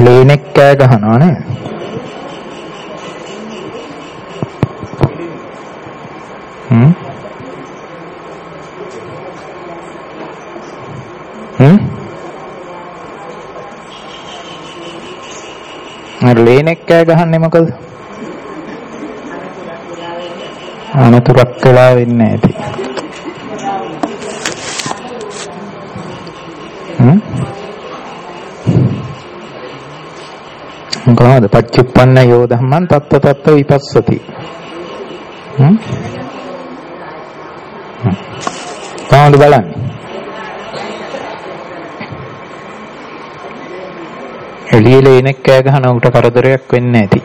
ලේනෙක් කෑ ගහනවා නේ. ලේනෙක් කෑ ගහන්නේ මොකද? අනතුරක් වෙලා වෙන්නේ නැති. මොකද පච්චුප්පන්න යෝ ධම්මං තත්ත තත්ත විපස්සති. කොහොමද බලන්නේ? එළියේ එනෙක් කෑ ගහන උට කරදරයක් වෙන්නේ නැති.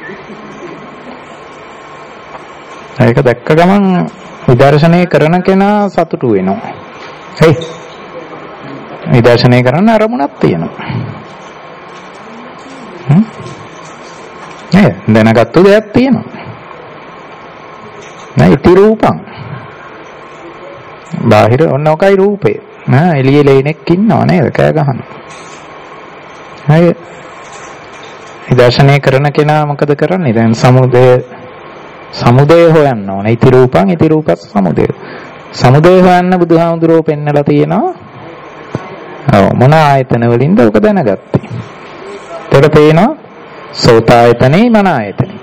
ඒක දැක්ක ගමන් විදර්ශනය කරන කෙනා සතුටු වෙනවා. හරි. විදර්ශනය කරන්න අරමුණක් තියෙනවා. දැනගත්තු දෙයක් තියෙනවා. නෑ ඉති රූපං. බාහිර ඔන්න ඔකයි රූපේ. එළියේ ලේනෙක් ඉන්නව නේද කෑ ගහන. හරි. විදර්ශනය කරන කෙනා මොකද කරන්නේ? දැන් සමුදය හොයන්න ඕනේ. ඉති රූපං ඉති රූපස් සමුදය. සමුදය හොයන්න බුදුහාමුදුරුවෝ පෙන්නලා තියෙනවා. ඔව් මොන ආයතන වලින්ද ඔක දැනගත්තේ? එතකොට පේනවා සෝතායතනේ මන ආයතනේ.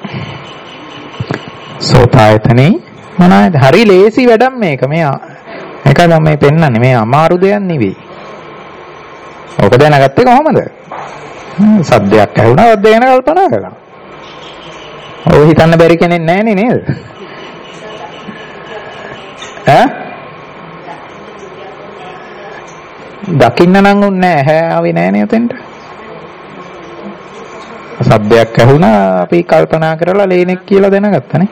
සෝතායතනේ මන ආයතන. හරි ලේසි වැඩක් මේක. මේකම මේ පෙන්නන්නේ. මේ අමාරු දෙයක් නෙවෙයි. ඔක දැනගත්තේ කොහමද? සද්දයක් ඇහුණා ඔය ගැන කල්පනා කළා. ඔය හිතන්න බැරි කෙනෙක් නැහැනේ නේද? දකින්න නම් උන්නේ නැහැ. ආවේ නැහැනේ උතෙන්ට. සද්දයක් ඇහුණා අපි කල්පනා කරලා ලේනෙක් කියලා දැනගත්තානේ.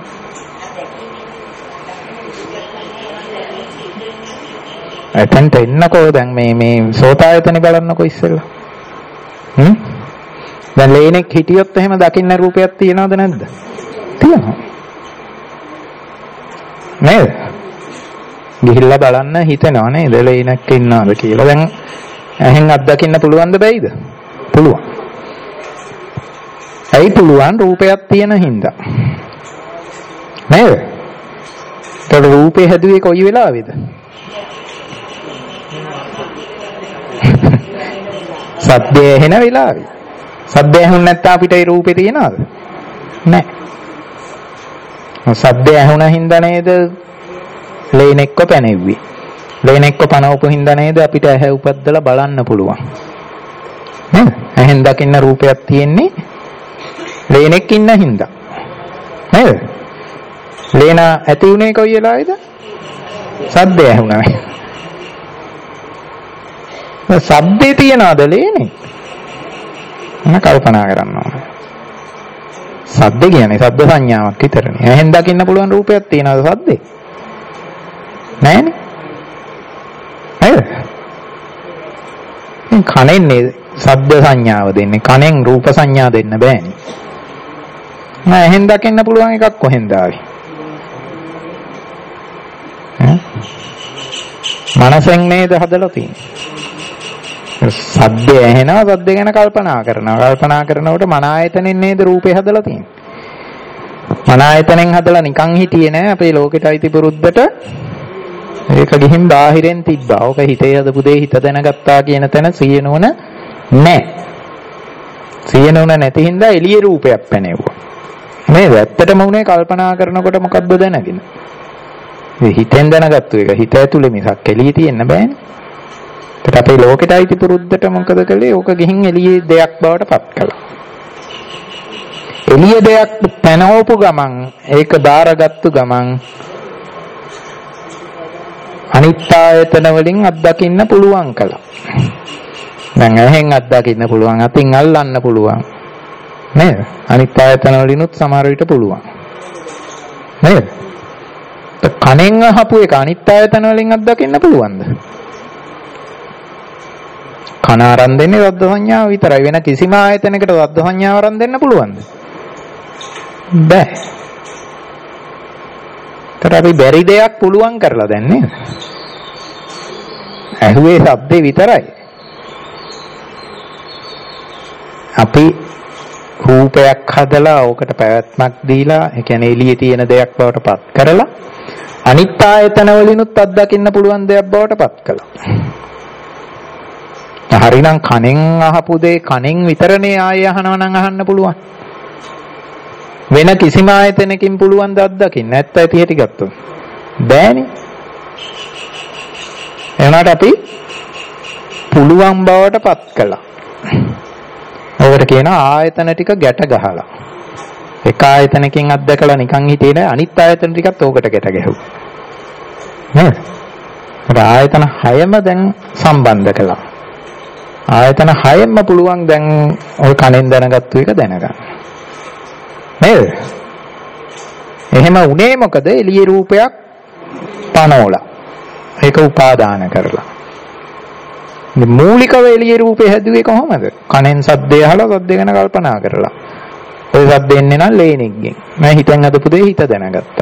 එතෙන්ට එන්නකෝ දැන් මේ සෝතායතනෙ බලන්නකෝ ඉස්සෙල්ලා. දැන් ලේනෙක් හිටියොත් එහෙම දකින්න රූපයක් තියනවද නැද්ද? තියෙනවා. නේද? ගිහිල්ලා බලන්න හිතෙනවා නේද ලේනෙක් ඉන්නවද කියලා. දැන් ඇහෙන් අත්දකින්න පුළුවන්ද බැයිද? පුළුවන්. ඇයි පුළුවන්? රූපයක් තියෙන හින්දා. නේද? ඒක රූපේ හැදුවේ කොයි වෙලාවේද? සද්දය ඇහෙන වෙලාවේ. සද්දය ඇහුනේ නැත්නම් අපිට ඒ රූපේ තියනවද? නැහැ. සද්දය ඇහුණ හින්දා නේද ලේනෙක්ව පැනෙව්වේ. ලේනෙක්ව පනවපු හින්දා නේද අපිට ඇහැ උපද්දලා බලන්න පුළුවන්. නේද? ඇහෙන් දකින්න රූපයක් තියෙන්නේ ලේනෙක් ඉන්න හින්දා. නේද? ලේන ඇති උනේ කොයි වෙලාවේද? සද්දය ඇහුණා. සද්දේ තියනවාද ලේනේ? මම කල්පනා කරනවා. සද්ද කියන්නේ සද්ද සංඥාවක් විතරනේ. එහෙන් දකින්න පුළුවන් රූපයක් තියනවාද සද්දේ? නැහැනේ. නේද? කනෙන් සද්ද සංඥාව දෙන්නේ. කනෙන් රූප සංඥා දෙන්න බෑනේ. නෑ එහෙන් දකින්න පුළුවන් එකක් කොහෙන්ද ආවේ? මනසෙන් නේද හදලා තියෙන්නේ. සද්දය ඇහෙනවා සද්ද ගැන කල්පනා කරනකොට මන ආයතනෙන් නේද රූපේ හදලා තියෙන්නේ. මන ආයතනෙන් හදලා නිකන් හිටියේ නෑ අපේ ලෝකෙට අයිති පුරුද්දට. ඒක ගිහින් බාහිරෙන් තිබ්බා. ඕක හිතේ හදපු දේ හිත දැනගත්තා කියන තැන සියනුවන නෑ. සියනුවන නැති හින්දා එළියේ රූපයක් පැනෙවුවා. නේද? ඇත්තටම උනේ කල්පනා කරනකොට මොකද්ද දැනගෙන? මේ හිතෙන් දැනගත්තු එක හිත ඇතුලේ මිසක් එළියේ තියෙන්න බෑනේ. ඒත් අපේ ලෝකෙට අයිති පුරුද්දට මොකද කළේ? ඕක ගිහින් එළියේ දෙයක් බවට පත් කළා. එළියේ දෙයක් පැනවපු ගමන් ඒක බාරගත්තු ගමන් අනිත් ආයතන වලින් අත්දකින්න පුළුවන් කළා. දැන් ඇහෙන් අත්දකින්න පුළුවන්, අතින් අල්ලන්න පුළුවන්. නේද? අනිත් ආයතන වලිනුත් සමහර විට පුළුවන්. නේද? කනෙන් අහපු එක අනිත් ආයතන වලින් අත්දකින්න පුළුවන්ද? කන ආරම්භ දෙන්නේ රද්ද සංඥාව විතරයි. වෙන කිසිම ආයතනයකට රද්ද සංඥාව ආරම්භ දෙන්න පුළුවන්ද? බෑ. ඒතර අපි බැරි දෙයක් පුළුවන් කරලා දැන් නේද? ඇහුවේ ශබ්දේ විතරයි. අපි රූපයක් හදලා ඕකට පැවැත්මක් දීලා, ඒ කියන්නේ එළියේ තියෙන දෙයක් බවට පත් කරලා අනිත් ආයතන වලිනුත් අත්දකින්න පුළුවන් දෙයක් බවට පත් කළා. හරිනම් කනෙන් අහපු දේ කනෙන් විතරනේ ආයෙ අහනවා නම් අහන්න පුළුවන්. වෙන කිසිම ආයතනකින් පුළුවන් ද අත්දකින්න? නැත්ත ඇති හැටි ගත්තොත් බෑනේ. එනවාට අපි පුළුවන් බවට පත් කළා. ඔකට කියනවා ආයතන ටික ගැට ගහලා. එක ආයතනකින් අත්දකලා නිකන් හිතේ නෑ, අනිත් ආයතන ටිකත් ඕකට ගැට ගැහුවා. නේද? ආයතන 6ම දැන් සම්බන්ධ කළා. ආයතන 6ම පුළුවන් දැන් ඔය කනෙන් දැනගත්තු එක දැනගන්න. නේද? එහෙම උනේ මොකද? එළියේ රූපයක් පනෝලා. ඒක උපාදාන කරලා. මූලිකව එළියේ රූපේ හැදුවේ කොහොමද? කනෙන් සද්දය අහලා සද්ද ගැන කල්පනා කරලා. ඔය සද්ද එන්නේ නම් ලේනෙක්ගෙන්. මම හිතෙන් අදපු දේ හිත දැනගත්තා.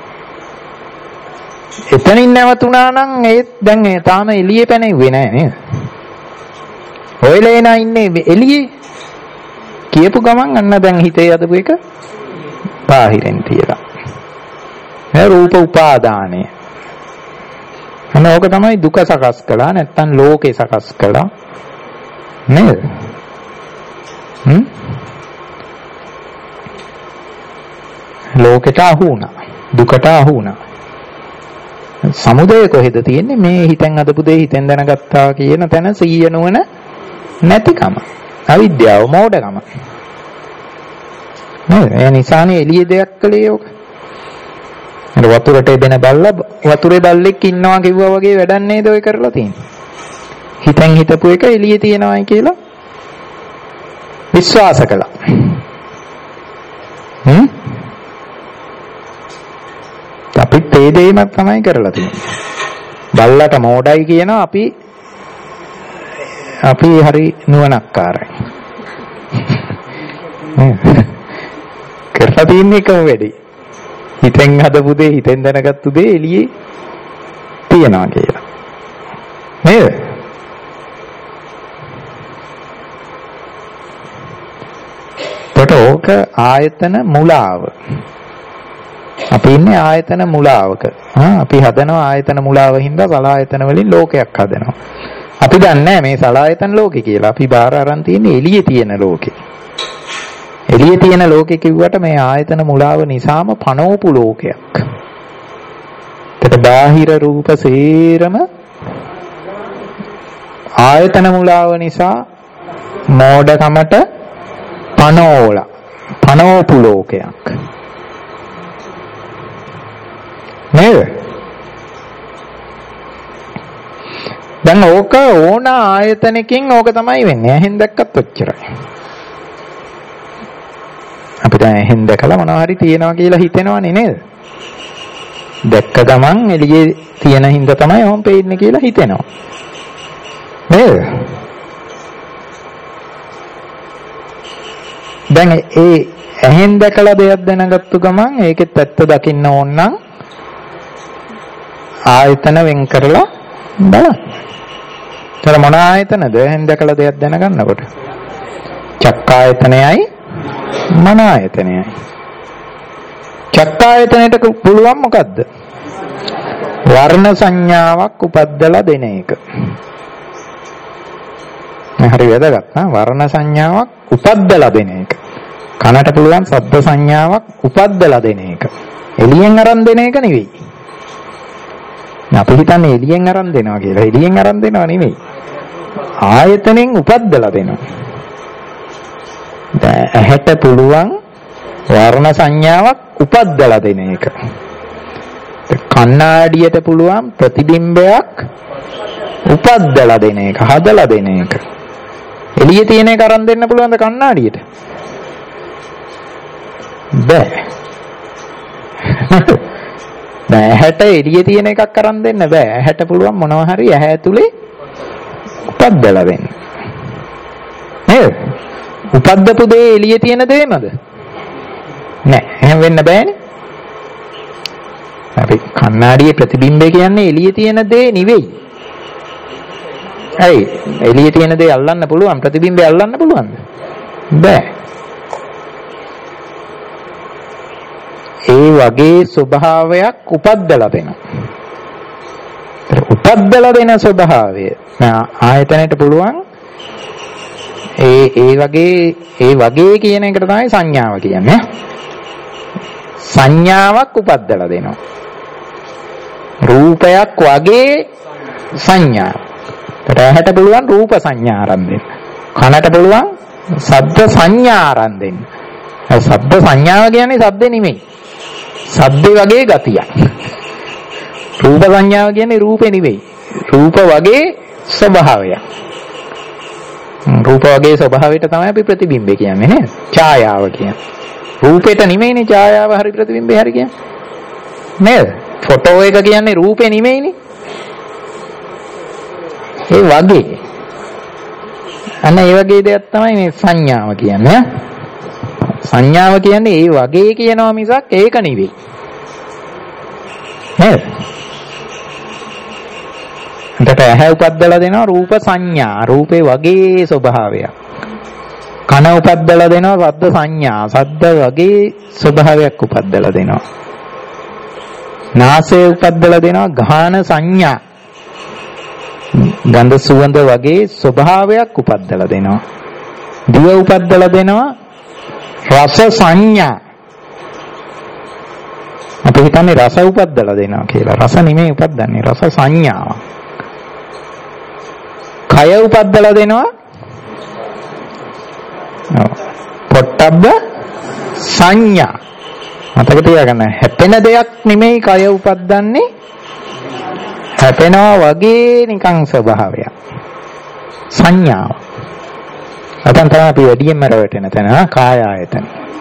එතනින් නැවතුණා නම් ඒත් දැන් ඒ තාම එළියේ පැනෙන්නේ නැහැ නේද? ඔය ලේනා ඉන්නේ එළියේ. කියපු ගමන් අන්න දැන් හිතේ අදපු එක බාහිරෙන් තියලා. මේ රූප උපාදානය. අන්න ඕක තමයි දුක සකස් කළා, නැත්තම් ලෝකේ සකස් කළා. නේද? ලෝකෙට අහු වුණා. දුකට අහු වුණා. සමුදය කොහෙද තියෙන්නේ? මේ හිතෙන් අදපු දේ හිතෙන් දැනගත්තා කියන තැන සිහිය නුවණ නැතිකම. අවිද්‍යාව, මෝඩකම. නේද? ඒ නිසානේ එළිය දෙයක් කළේ ඕක. වතුරට එදෙන බල්ලා වතුරේ බල්ලෙක් ඉන්නවා කිව්වා වගේ වැඩක් නේද ඔය කරලා තියෙන්නේ. හිතෙන් හිතපු එක එළියේ තියෙනවායි කියලා විශ්වාස කළා. අපිත් ඒ දෙයම තමයි කරලා තියෙන්නේ. බල්ලට මෝඩයි කියනවා, අපි හරි නුවණක්කාරයි. කරලා තියෙන්නේ එකම වැඩේ. හිතෙන් හදපු දේ, හිතෙන් දැනගත්තු දේ එළියේ තියනවා කියලා. නේද? ඕක ආයතන මුලාව. අපි ඉන්නේ ආයතන මුලාවක. අපි හදනවා ආයතන මුලාව හින්දා සලආයතන වලින් ලෝකයක් හදනවා. අපි දන්නේ මේ සලආයතන ලෝකේ කියලා. අපි බාර අරන් තියෙන්නේ එළියේ තියෙන ලෝකේ. එළියේ තියෙන ලෝකේ කිව්වට මේ ආයතන මුලාව නිසාම පනෝපු ලෝකයක්. ඒකට බාහිර රූප සේරම ආයතන මුලාව නිසා මෝඩකමට පනෝපු ලෝකයක්. නේද? දැන් ඕක ඕන ආයතනකින් ඕක තමයි වෙන්නේ. එහෙන් දැක්කත් ඔච්චරයි. අපිට එහෙන් දැකලා මොනවා හරි තියනවා කියලා හිතෙනවනේ නේද? දැක්ක ගමන් එළියේ තියෙන හින්දා තමයි ඕම් පේන්නේ කියලා හිතෙනවා. නේද? දැන් ඒ එහෙන් දැකලා දෙයක් දැනගත්තු ගමන් ඒකෙත් ඇත්ත දකින්න ඕන නම් ආයතන වෙන් කරලා බලන්න. ඒතර මොන ආයතනද එහෙන් දැකලා දෙයක් දැනගන්නකොට? චක්කායතනයයි මන ආයතනයයි. චක්කායතනයට පුළුවන් මොකද්ද? වර්ණ සංඥාවක් උපද්දලා දෙන එක. හරි වැදගත් නා වර්ණ සංඥාවක් උපද්දලා දෙන එක. කනට පුළුවන් ශබ්ද සංඥාවක් උපද්දලා දෙන එක. එළියෙන් අරන් දෙන එක නෙවෙයි. අපි හිතන්නේ එළියෙන් අරන් දෙනවා කියලා. එළියෙන් අරන් දෙනවා නෙවෙයි. ආයතනෙන් උපද්දලා දෙනවා. ඇහැට පුළුවන් වර්ණ සංඥාවක් උපද්දලා දෙන එක. කණ්ණාඩියට පුළුවන් ප්‍රතිබිම්බයක් උපද්දලා දෙන එක, හදලා දෙන එක. එළියේ තියෙන එක අරන් දෙන්න පුළුවන්ද කණ්ණාඩියට? බෑ. දැන් ඇහැට එළියේ තියෙන එකක් අරන් දෙන්න බෑ. ඇහැට පුළුවන් මොනවා හරි ඇහැ ඇතුලේ උපද්දලා දෙන්න. නේද? උපද්දපු දේ එළියේ තියෙන දෙයමද? නෑ. එහෙම වෙන්න බෑනේ. අපි කණ්ණාඩියේ ප්‍රතිබිම්බය කියන්නේ එළියේ තියෙන දේ නෙවෙයි. හරි. එළියේ තියෙන දේ අල්ලන්න පුළුවන්, ප්‍රතිබිම්බය අල්ලන්න පුළුවන්ද? බෑ. ඒ වගේ ස්වභාවයක් උපද්දලා දෙනවා. උපද්දලා දෙන ස්වභාවය ආයතනයට පුළුවන් ඒ වගේ කියන එකට තමයි සංඥාව කියන්නේ. සංඥාවක් උපද්දලා දෙනවා. රූපයක් වගේ සංඥා. රැහැට පුළුවන් රූප සංඥා ආරම්භ දෙන්න. කනට පුළුවන් ශබ්ද සංඥා ආරම්භ දෙන්න. ශබ්ද සංඥාව කියන්නේ ශබ්ද නෙමෙයි. ශබ්දේ වගේ ගතියක්. රූප සංඥාව කියන්නේ රූපේ නෙවෙයි. රූප වගේ ස්වභාවයක්. රූප වගේ ස්වභාවයට තමයි අපි ප්‍රතිබිම්බය කියන්නේ නේද? ඡායාව කියන්නේ. රූපෙට නෙමෙයිනේ ඡායාව හරි ප්‍රතිබිම්බය හරි කියන්නේ. නේද? ෆොටෝ එක කියන්නේ රූපේ නෙමෙයිනේ. ඒ වගේ. අන්න ඒ වගේ දෙයක් තමයි මේ සංඥාව කියන්නේ. සංඥාව කියන්නේ ඒ වගේ කියනවා මිසක් ඒක නෙවෙයි. නේද? එතකොට ඇහැ උපද්දලා දෙනවා රූප සංඥා, රූපේ වගේ ස්වභාවයක්. කන උපද්දලා දෙනවා ශබ්ද සංඥා, ශබ්ද වගේ ස්වභාවයක් උපද්දලා දෙනවා. නාසය උපද්දලා දෙනවා ගාහන සංඥා, ගන්ධ සුවඳ වගේ ස්වභාවයක් උපද්දලා දෙනවා. දිව උපද්දලා දෙනවා රස සංඥා. අපි හිතන්නේ රස උපද්දලා දෙනවා කියලා. රස නෙමෙයි උපද්දන්නේ, රස සංඥාව. කය උපද්දලා දෙනවා පොට්ටබ්බ සංඥා. මතක තියාගන්න, හැපෙන දෙයක් නෙමෙයි කය උපද්දන්නේ, හැපෙනවා වගේ නිකන් ස්වභාවයක්. සංඥාව. අතන තමයි අපි වැඩියෙන්ම රැවටෙන තැන කාය ආයතන.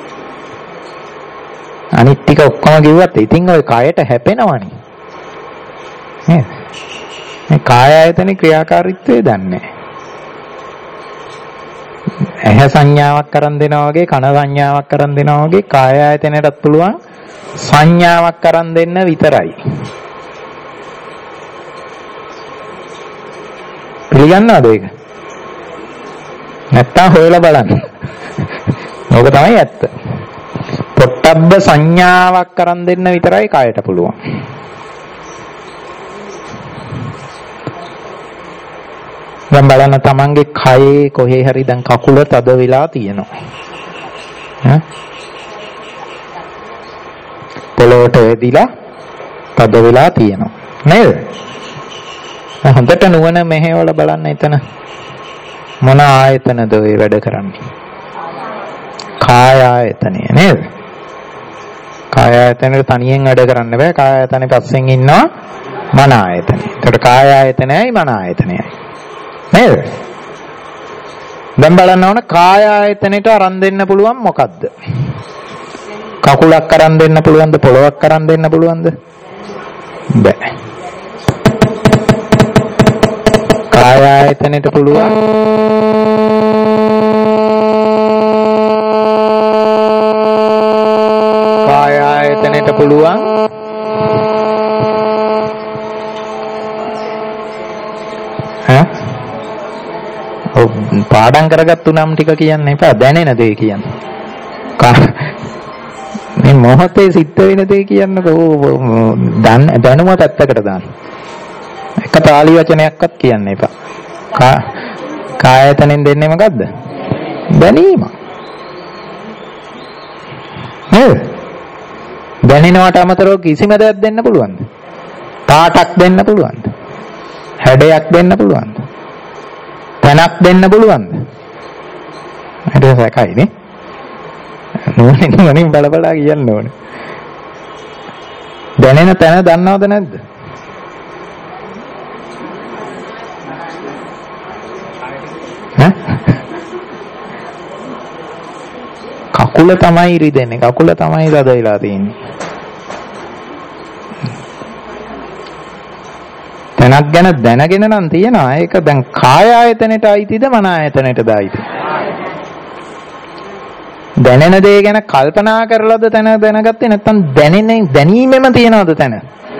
අනිත් ටික ඔක්කොම කිව්වත් ඉතින් ඔය කයට හැපෙනවනේ. නේද? මේ කාය ආයතනේ ක්‍රියාකාරීත්වය දන්නේ. ඇහැ සංඥාවක් කරන් දෙනවා වගේ, කන සංඥාවක් කරන් දෙනවා වගේ කාය ආයතනයටත් පුළුවන් සංඥාවක් කරන් දෙන්න විතරයි. පිළිගන්නවද ඒක? නැත්තම් හොයලා බලන්න. ඕක තමයි ඇත්ත. පොට්ටබ්බ සංඥාවක් කරන් දෙන්න විතරයි කායට පුළුවන්. දැන් බලන්න තමන්ගේ කයේ කොහේ හරි දැන් කකුල තද වෙලා තියෙනවා. පොළොවට වැදිලා තද වෙලා තියෙනවා. නේද? හොඳට නුවණ මෙහෙවල බලන්න එතන මොන ආයතනද ඔය වැඩ කරන්නේ? කාය ආයතනය නේද? කාය ආයතනෙ තනියෙන් වැඩ කරන්න බෑ. කාය ආයතනෙ පස්සෙන් ඉන්නවා මන ආයතනය. ඒකට කාය ආයතනයයි මන ආයතනයයි. නේද? දැන් බලන්න ඕන කාය ආයතනෙට අරන් දෙන්න පුළුවන් මොකද්ද? කකුලක් අරන් දෙන්න පුළුවන්ද? පොළොවක් අරන් දෙන්න පුළුවන්ද? බෑ. කාය ආයතනෙට පුළුවන් කාය ආයතනෙට පුළුවන් පාඩම් කරගත්තු නම් ටික කියන්න එපා, දැනෙන දේ කියන්න. මේ මොහොතේ සිද්ධ වෙන දේ කියන්නකෝ. දැනුම පැත්තකට දාන්න. එක පාළි වචනයක්වත් කියන්න එපා. කායතනෙන් දෙන්නේ මොකද්ද? දැනීම. නේද? දැනෙනවට අමතරව කිසිම දෙයක් දෙන්න පුළුවන්ද? පාටක් දෙන්න පුළුවන්ද? හැඩයක් දෙන්න පුළුවන්ද? තැනක් දෙන්න පුළුවන්ද? ඒක සැකයි නේ. නෝනින් බල බල කියන්න ඕනේ. දැනෙන තැන දන්නවද නැද්ද? කකුල තමයි රිදෙන්නේ. කකුල තමයි රද වෙලා තියෙන්නේ. තැනක් ගැන දැනගෙන නම් තියනවා. ඒක දැන් කාය ආයතනෙට අයිතිද මන ආයතනෙටද අයිති? දැනෙන දේ ගැන කල්පනා කරලාද තැන දැනගත්තේ නැත්නම් දැනීමෙම තියනවද තැන?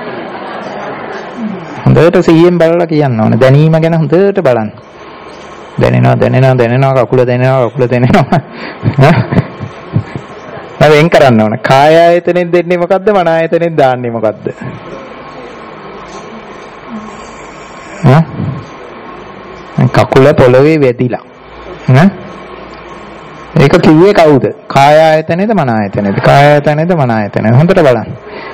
හොඳට සිහියෙන් බලලා කියන්න ඕනේ. දැනීම ගැන හොඳට බලන්න. දැනෙනවා කකුල දැනෙනවා. වෙන් කරන්න ඕන. කාය ආයතනෙන් දෙන්නේ මොකද්ද? මන ආයතනෙන් දාන්නේ මොකද්ද? කකුල පොළවේ වැදිලා. ඒක කිව්වේ කවුද? කාය ආයතනේද මන ආයතනේද? කාය ආයතනේද මන ආයතනේද? හොඳට බලන්න.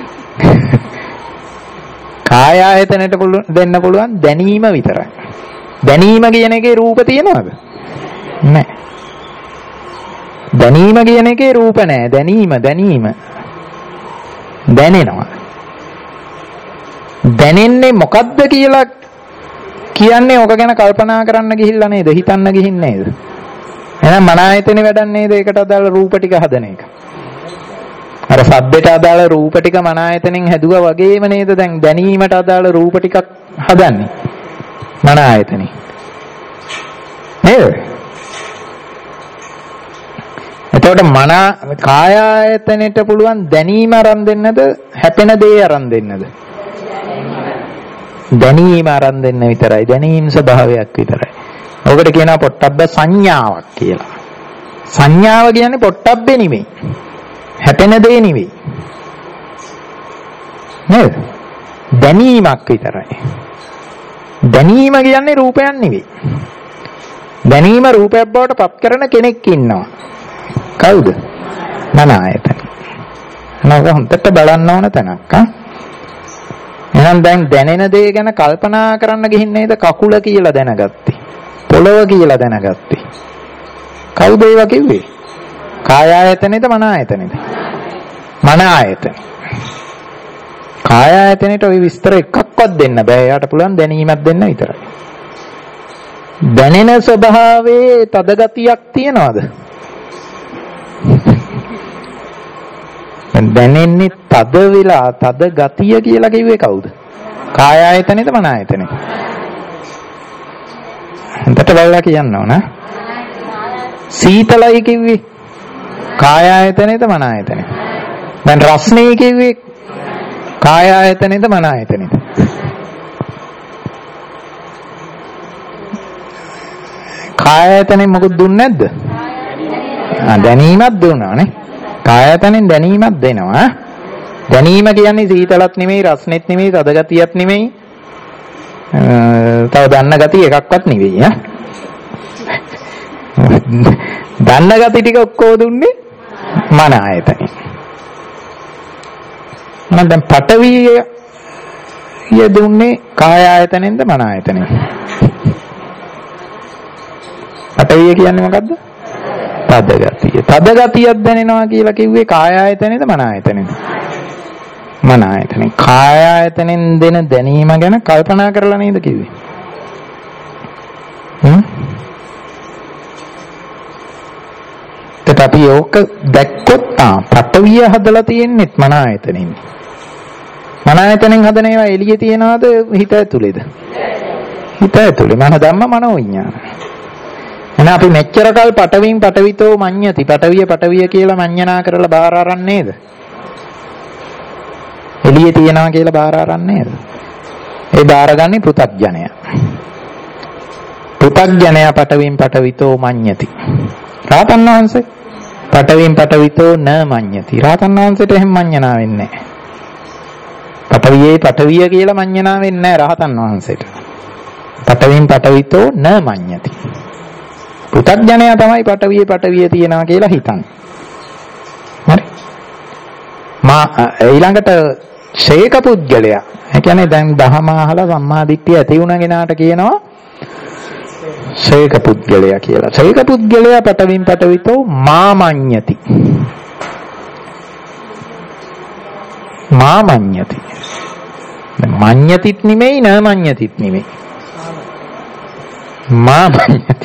කාය ආයතනයට දෙන්න පුළුවන් දැනීම විතරයි. දැනීම කියන එකේ රූප තියෙනවද? නැහැ. දැනීම කියන එකේ රූප නැහැ. දැනීම දැනෙනවා. දැනෙන්නේ මොකද්ද කියලා කියන්නේ ඕක ගැන කල්පනා කරන්න ගිහිල්ලා නේද? හිතන්න ගිහින් නේද? එහෙනම් මන ආයතනේ වැඩක් නේද? ඒකට අදාළ රූප ටික හදන එක. අර සද්දයට අදාළ රූප ටික මන ආයතනෙන් හැදුවා වගේම නේද? දැන් දැනීමට අදාළ රූප ටිකක් හදන්නේ මන ආයතනේ. නේද? එතකොට මන කාය ආයතනෙට පුළුවන් දැනීම අරන් දෙන්නද? හැපෙන දේ අරන් දෙන්නද? දැනීම අරන් දෙන්න විතරයි. දැනීම් ස්වභාවයක් විතරයි. ඔකට කියනවා පොට්ටබ්බ සංඥාවක් කියලා. සංඥාව කියන්නේ පොට්ටබ්බේ නෙමෙයි. හැපෙන දේ නෙමෙයි. නේද? දැනීමක් විතරයි. දැනීම කියන්නේ රූපයක් නෙමෙයි. දැනීම රූපයක් බවට පත් කරන කෙනෙක් ඉන්නවා. කවුද? මන ආයතන. නේද? හොඳට බලන්න ඕන තැනක්. එහෙනම් දැන් දැනෙන දේ ගැන කල්පනා කරන්න ගිහින් නේද කකුල කියලා දැනගත්තේ. පොළව කියලා දැනගත්තේ. කවුද ඒවා කිව්වේ? කාය ආයතනේද මන ආයතනේද? මන ආයතන. කාය ආයතනේට ওই විස්තර එකක්වත් දෙන්න බෑ. එයාට පුළුවන් දැනීමක් දෙන්න විතරයි. දැනෙන ස්වභාවයේ තද ගතියක් තියනවද? දැනෙන්නේ තද වෙලා තද ගතිය කියලා කිව්වේ කවුද? කාය ආයතනේද මන ආයතනේද? හොඳට බලලා කියන්න ඕන. සීතලයි කිව්වේ කාය ආයතනේද මන ආයතනේද? දැන් රස්නේ කිව්වේ කාය ආයතනේද මන ආයතනේද? කාය ආයතනේ මොකද දුන්නේ නැද්ද? දැනීමක් දුන්නානේ. කාය ආයතනෙන් දැනීමක් දෙනවා. දැනීම කියන්නේ සීතලත් නෙමෙයි, රස්නෙත් නෙමෙයි, තද ගතියක් නෙමෙයි. තව දන්න ගතිය එකක්වත් නෙවෙයි. දන්න ගති ටික ඔක්කොම දුන්නේ මන ආයතනෙ. මම දැන් පඨවිය දුන්නේ කාය ආයතනෙන්ද මන ආයතනෙන්ද? පඨවිය කියන්නේ මොකද්ද? තද ගතිය. තද ගතියක් දැනෙනවා කියලා කිව්වේ කාය ආයතනෙද මන ආයතනෙද? මන ආයතනෙ. කාය ආයතනෙන් දෙන දැනීම ගැන කල්පනා කරලා නේද කිව්වේ? අපි ඕක දැක්කොත් පඨවිය හදලා තියෙන්නේත් මන ආයතනෙන්. මන ආයතනෙන් හදන ඒවා එළියේ තියනවාද හිත ඇතුලේද? හිත ඇතුලේ. මන ධම්ම මනෝ විඥාන. එහෙනම් අපි මෙච්චර කල් පඨවින් පඨවිතෝ මඤ්ඤති. පඨවිය කියලා මඤ්ඤනා කරලා බාර අරන් නේද? එළියේ තියනවා කියලා බාර අරන් නේද? ඒ බාරගන්නේ පෘථග්ජනය. පෘථග්ජනය පඨවින් පඨවිතෝ මඤ්ඤති. රාතන් වහන්සේ පඨවින් පඨවිතෝ න මඤ්ඤති. රාතන් වහන්සේට එහෙම මඤ්ඤනා වෙන්නේ නැහැ. පඨවියේ පඨවිය කියලා මඤ්ඤනා වෙන්නේ නැහැ රාතන් වහන්සේට. පඨවින් පඨවිතෝ න මඤ්ඤති. පෘථග්ජනයා තමයි පඨවිය තියනවා කියලා හිතන්නේ. හරි. ඊළඟට ශේක පුද්ගලයා. ඒ කියන්නේ දැන් දහම අහලා සම්මාදිට්ඨිය ඇති වුණ කෙනාට කියනවා ශේක පුද්ගලයා කියලා. ශේක පුද්ගලයා පඨවින් පඨවිතෝ මාමඤ්ඤති. මාමඤ්ඤති. මඤ්ඤතිත් නෙමෙයි න මඤ්ඤතිත් නෙමෙයි. මාමඤ්ඤති.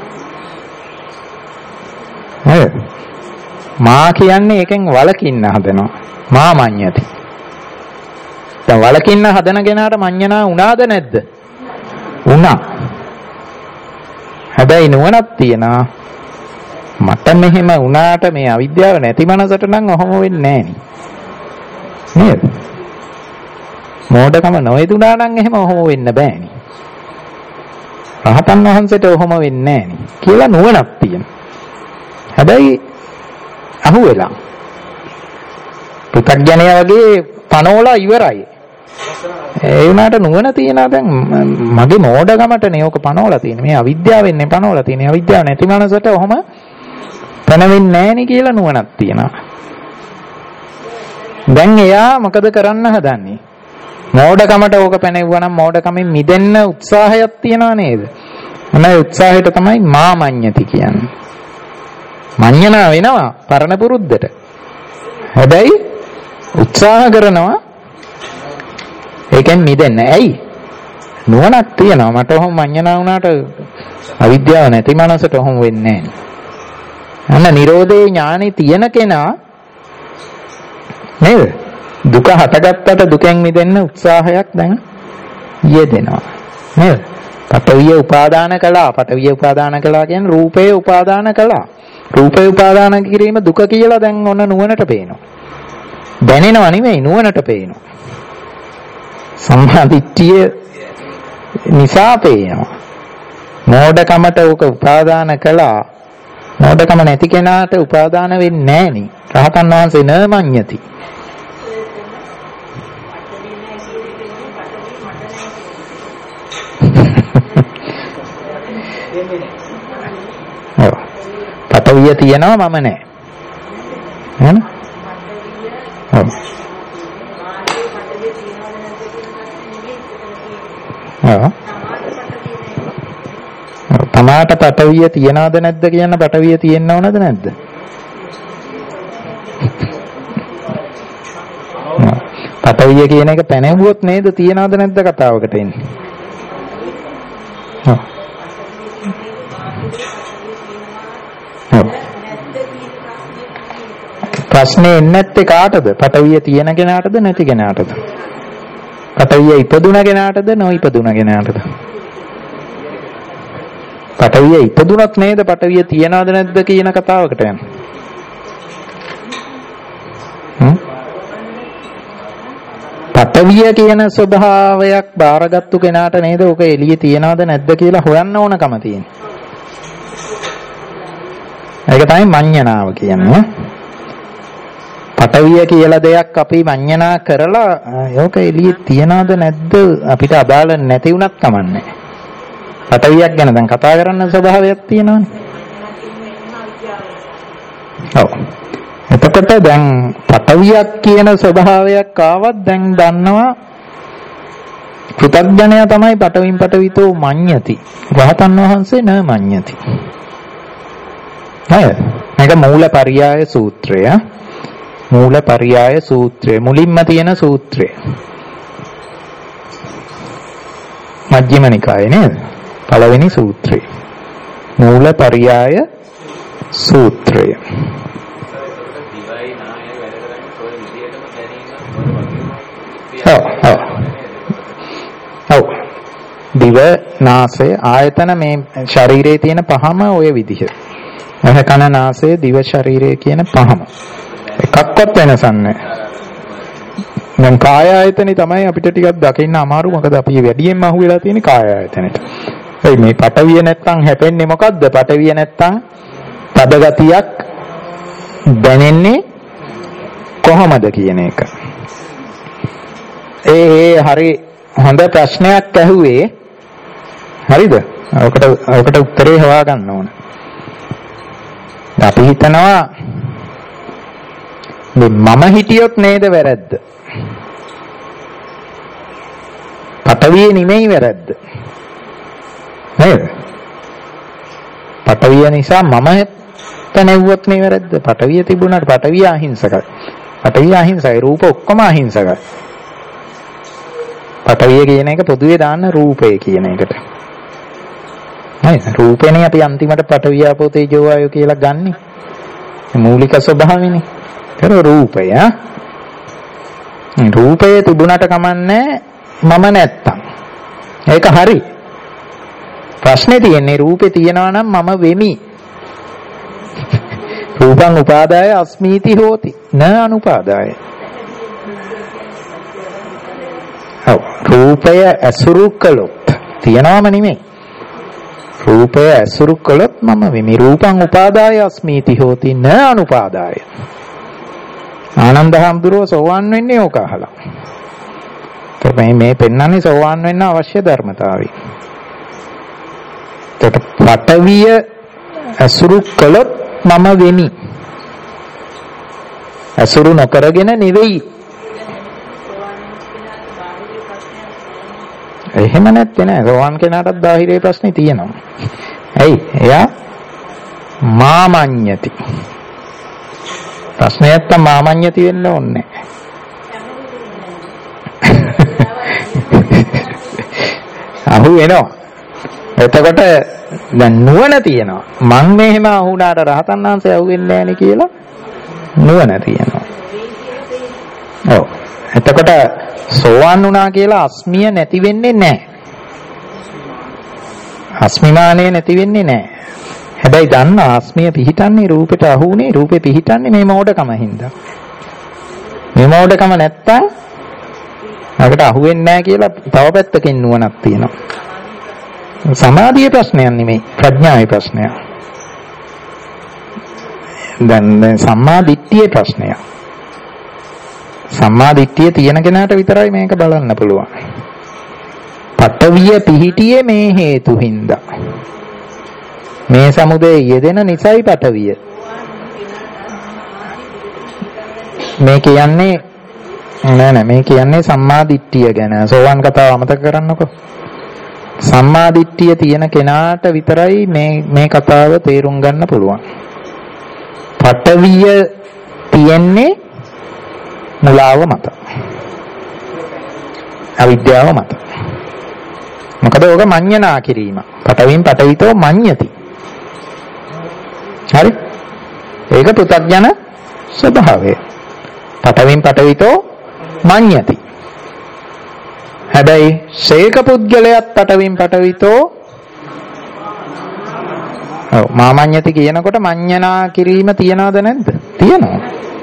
මා කියන්නේ එකෙන් වලකින්න හදනවා. මාමඤ්ඤති. දැන් වලකින්න හදන කෙනාට මඤ්ඤනා වුණාද නැද්ද? වුණා. හැබැයි නුවණක් තියනවා. මට මෙහෙම වුණාට මේ අවිද්‍යාව නැති මනසට නම් ඔහොම වෙන්නේ නැහැ නේද? මෝඩකම නොයදුනා නම් එහෙම ඔහොම වෙන්න බෑනේ. රහතන් වහන්සේට ඔහොම වෙන්නේ නැහැ නේ කියලා නුවණක් තියෙනවා. හැබැයි අහුවෙලා පුතග්ජනයා වගේ පනෝලා ඉවරයි. ඒ වුණාට නුවණ තියනවා දැන් මගේ මෝඩකමටනේ ඕක පනෝලා තියෙන්නේ. මේ අවිද්‍යාවෙන්නේ පනෝලා තියෙන්නේ. අවිද්‍යාව නැති මනසට ඔහොම පැනවෙන්නේ නැහැ නේ කියලා නුවණක් තියෙනවා. දැන් එයා මොකද කරන්න හදන්නේ? මෝඩකමට ඕක පැනෙවුවා නම් මෝඩකමෙන් මිදෙන්න උත්සාහයක් තියනවා නේද? අනේ උත්සාහයට තමයි මාමඤ්ඤති කියන්නේ. මඤ්ඤණා වෙනවා පරණ පුරුද්දට. හැබැයි උත්සාහ කරනවා ඒකෙන් මිදෙන්න. ඇයි? නුවණක් තියනවා. මට ඔහොම මඤ්ඤණා වුණාට අවිද්‍යාව නැති මනසට ඔහොම වෙන්නේ නැහැ. අන්න නිරෝධේ ඥානෙ තියෙන කෙනා නේද? දුක හටගත්තට දුකෙන් මිදෙන්න උත්සාහයක් දැන් යෙදෙනවා. නේද? පඨවිය උපාදාන කළා. පඨවිය උපාදාන කළා කියන්නේ රූපේ උපාදාන කළා. රූපේ උපාදාන කිරීම දුක කියලා දැන් ඔන්න නුවණට පේනවා. දැනෙනව නෙමෙයි නුවණට පේනවා. සම්මාදිට්ඨිය නිසා පේනවා. මෝඩකමට උක උපාදාන කළා. මෝඩකම නැති කෙනාට උපාදාන වෙන්නේ නැහෙනි. රහතන් වහන්සේ නමඤ්ඤති. පඨවිය තියෙනවා මම නැහැ. හරිද? තමාට පඨවිය තියනවද නැද්ද කියන පඨවිය තියෙන්න ඕනද නැද්ද? පඨවිය කියන එක පැනෙවුවොත් නේද තියනවද නැද්ද කතාවකට එන්නේ. ප්‍රශ්නේ එන්නේ නැත්තේ කාටද? පඨවිය තියෙන කෙනාටද නැති කෙනාටද? පඨවිය ඉපදුන කෙනාටද නොඉපදුන කෙනාටද? පඨවිය ඉපදුනත් නේද පඨවිය තියනවද නැද්ද කියන කතාවකට යන්නේ. පඨවිය කියන ස්වභාවයක් බාරගත්තු කෙනාට නේද ඔක එළියේ තියනවද නැද්ද කියලා හොයන්න ඕනකම තියෙන්නේ. ඒක තමයි මඤ්ඤණාව කියන්නේ. පඨවිය කියලා දෙයක් අපි මඤ්ඤණා කරලා ඒක එළියේ තියනවද නැද්ද අපිට අදාළ නැති වුණත් කමන්නේ. පඨවියක් ගැන දැන් කතා කරන්න ස්වභාවයක් තියෙනවනේ. ඔව්. එතකොට දැන් පඨවියක් කියන ස්වභාවයක් ආවත් දැන් දන්නවා කෘතඥයා තමයි පඨවින් පඨවිතෝ මඤ්ඤති. රහතන් වහන්සේ න මඤ්ඤති. හරි. මේක මූලපරියාය සූත්‍රය. මූලපරියාය සූත්‍රය මුලින්ම තියෙන සූත්‍රය. මජ්ක්‍ධිම නිකායේ නේද? පළවෙනි සූත්‍රය. මූලපරියාය සූත්‍රය. ඔව්. දිව නාසය ආයතන මේ ශරීරයේ තියෙන පහම ඔය විදිහ. ඇහ කන නාසය දිව ශරීරය කියන පහම. එකක්වත් වෙනසක් නැහැ. දැන් කාය ආයතනෙ තමයි අපිට ටිකක් දකින්න අමාරු. මොකද අපි වැඩියෙන්ම අහුවෙලා තියෙන්නේ කාය ආයතනෙට. ඒ මේ පඨවිය නැත්තම් හැපෙන්නේ මොකද්ද? පඨවිය නැත්තම් තද ගතියක් දැනෙන්නේ කොහොමද කියන එක. හරි හොඳ ප්‍රශ්නයක් ඇහුවේ. හරිද? ඔකට උත්තරේ හොයාගන්න ඕන. අපි හිතනවා මම හිටියොත් නේද වැරද්ද? පඨවිය නෙමෙයි වැරද්ද. නේද? පඨවිය නිසා මම තනෙව්වොත් නේ වැරද්ද. පඨවිය තිබුණාට පඨවිය අහිංසකයි. පඨවිය අහිංසකයි. රූප ඔක්කොම අහිංසකයි. පඨවිය කියන එක පොදුවේ දාන්න රූපය කියන එකට. නේද? රූපේනේ අපි අන්තිමට පඨවිය ආපෝ තේජෝ වායෝ කියලා ගන්නෙ. මූලික ස්වභාවයනේ. ඒක රූපය. රූපය තිබුණාට කමන්නේ මම නැත්තම්. ඒක හරි. ප්‍රශ්නේ තියෙන්නේ රූපේ තියනවා නම් මම වෙමි. රූපං උපාදාය අස්මීති හෝති න අනුපාදාය. ඔව් රූපය අසුරු කළොත් තියනවම නෙමෙයි. රූපය ඇසුරු කළොත් මම වෙමි. රූපං උපාදාය අස්මීති හෝති න අනුපාදාය. ආනන්ද හාමුදුරුවෝ සෝවාන් වෙන්නේ ඕක අහලා. මේ පෙන්නන්නේ සෝවාන් වෙන්න අවශ්‍ය ධර්මතාවය. පඨවිය ඇසුරු කළොත් මම වෙමි. ඇසුරු නොකරගෙන නෙවෙයි. එහෙම නැත්තේ නෑ. සෝවාන් කෙනාටත් බාහිරේ ප්‍රශ්නේ තියෙනවා. ඇයි? එයා මාමඤ්ඤති. ප්‍රශ්නේ නැත්තම් මාමඤ්ඤති වෙන්න ඕනේ නෑ. අහු වෙනවා. එතකොට දැන් නුවණ තියෙනවා. මං මෙහෙම අහුණාට රහතන් වහන්සේ අහුවෙන්නේ නෑනේ කියලා නුවණ තියෙනවා. ඔව්. එතකොට සෝවාන් වුණා කියලා අස්මිය නැති වෙන්නේ නැහැ. අස්මිමානය නැති වෙන්නේ නැහැ. හැබැයි දන්න ආස්මිය පිහිටන්නේ රූපෙට අහුුනේ රූපේ පිහිටන්නේ මේ මෝඩකම හින්දා. මේ මෝඩකම නැත්තම් අපිට අහුවෙන්නේ නැහැ කියලා තව පැත්තකින් නුවණක් තියෙනවා. සමාධියේ ප්‍රශ්නයක් නෙමෙයි ප්‍රඥාවේ ප්‍රශ්නයක්. දැන් සම්මා දිට්ඨියේ ප්‍රශ්නයක්. සම්මා දිට්ඨිය තියෙන කෙනාට විතරයි මේක බලන්න පුළුවන්. පඨවිය පිහිටියේ මේ හේතු හින්දා. මේ සමුදේ යෙදෙන නිසයි පඨවිය. මේ කියන්නේ නෑ මේ කියන්නේ සම්මා දිට්ඨිය ගැන. සෝවාන් කතාව අමතක කරන්නකෝ. සම්මා දිට්ඨිය තියෙන කෙනාට විතරයි මේ කතාව තේරුම් ගන්න පුළුවන්. පඨවිය තියෙන්නේ මුලාව මත. අවිද්‍යාව මත. මොකද ඕක මඤ්ඤණා කිරීම. පඨවින් පඨවිතෝ මඤ්ඤති. හරි? ඒක පුතග්ජන ස්වභාවය. පඨවින් පඨවිතෝ මඤ්ඤති. හැබැයි ශේක පුද්ගලයාත් පඨවින් පඨවිතෝ මාමඤ්ඤති කියනකොට මඤ්ඤණා කිරීම තියනවද නැද්ද? තියෙනවා.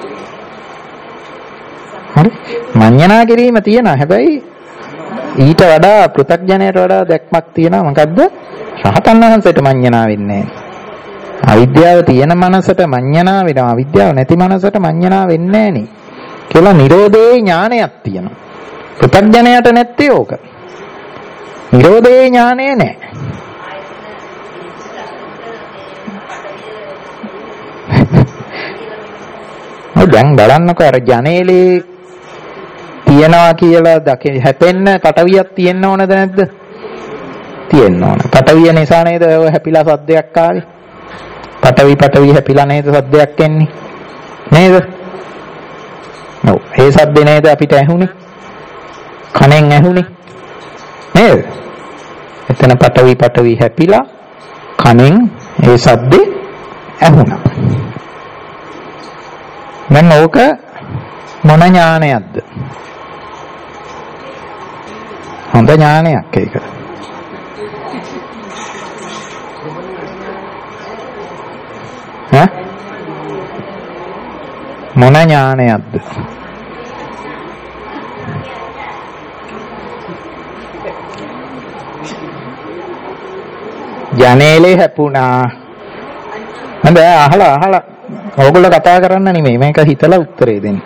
හරි? මඤ්ඤණා කිරීම තියෙනවා. හැබැයි ඊට වඩා පෘථග්ජනයට වඩා දැක්මක් තියෙනවා. මොකද්ද? රහතන් වහන්සේට මඤ්ඤණා වෙන්නේ නැහැ. අවිද්‍යාව තියෙන මනසට මඤ්ඤණා වෙනවා. අවිද්‍යාව නැති මනසට මඤ්ඤණා වෙන්නේ නැහැ නේ. කියලා නිරෝධේ ඥානයක් තියෙනවා. පෘථග්ජනයට නැත්තේ ඕක. නිරෝධේ ඥානය නැහැ. දැන් බලන්නකෝ අර ජනේලේ තියනවා කියලා හැපෙන්න පටවියක් තියෙන්න ඕනද නැද්ද? තියෙන්න ඕන. පටවිය නිසා නේද ඔය හැපිලා සද්දයක් ආවේ? පටවි හැපිලා නේද සද්දයක් එන්නේ? නේද? ඔව්. ඒ සද්දේ නේද අපිට ඇහුනේ? කනෙන් ඇහුනේ? නේද? එතන පටවි හැපිලා කනෙන් ඒ සද්දේ ඇහුණා. මම ඕක මොන ඥානයක්ද? හොඳ ඥානයක් ඒක. ඈ මොන ඥානයක්ද? ජනේලේ හැපුණා. හඳ අහලා ඔයගොල්ලෝ කතා කරන්න නෙමෙයි මේක හිතලා උත්තරේ දෙන්න.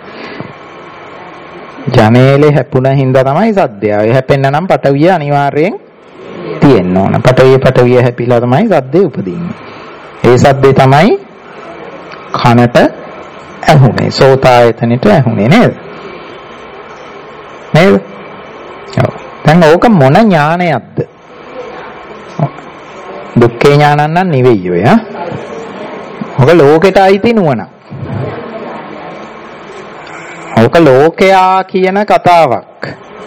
ජනේලේ හැපුණ හින්දා තමයි සද්දය. ඒ හැපෙන්න නම් පටවිය අනිවාර්යෙන් තියෙන්න ඕන. පටවිය හැපිලා තමයි සද්දේ උපදින්නේ. ඒ සද්දේ තමයි කනට ඇහුනේ. සෝතායතනෙට ඇහුනේ නේද? නේද? ඔව්. දැන් ඕක මොන ඥානයක්ද? දුක්ඛේ ඥානං නම් නෙවෙයි ඔය. ඔක ලෝකෙට අයිති නුවණ. ඔක ලෝකයා කියන කතාවක්.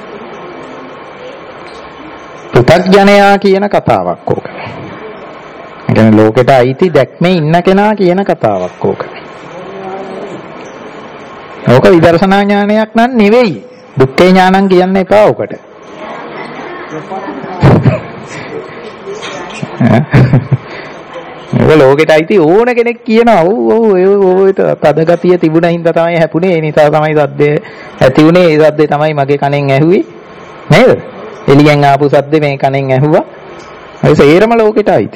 පුතග්ජනයා කියන කතාවක් ඕක. ඒ කියන්නේ ලෝකෙට අයිති දැක්මේ ඉන්න කෙනා කියන කතාවක් ඕක. ඕක විදර්ශනා ඥානයක් නම් නෙවෙයි. දුක්ඛේ ඥානං කියන්න එපා ඔකට. ඔය ලෝකෙට අයිති ඕන කෙනෙක් කියනවා ඔය තදගතිය තිබුණා හින්දා තමයි හැපුණේ. ඒ නිසා තමයි සද්දේ ඇති උනේ. ඒ සද්දේ තමයි මගේ කනෙන් ඇහුවේ. නේද? එළියෙන් ආපු සද්දේ මේ කනෙන් ඇහුවා. ඒ සේරම ලෝකෙට අයිති.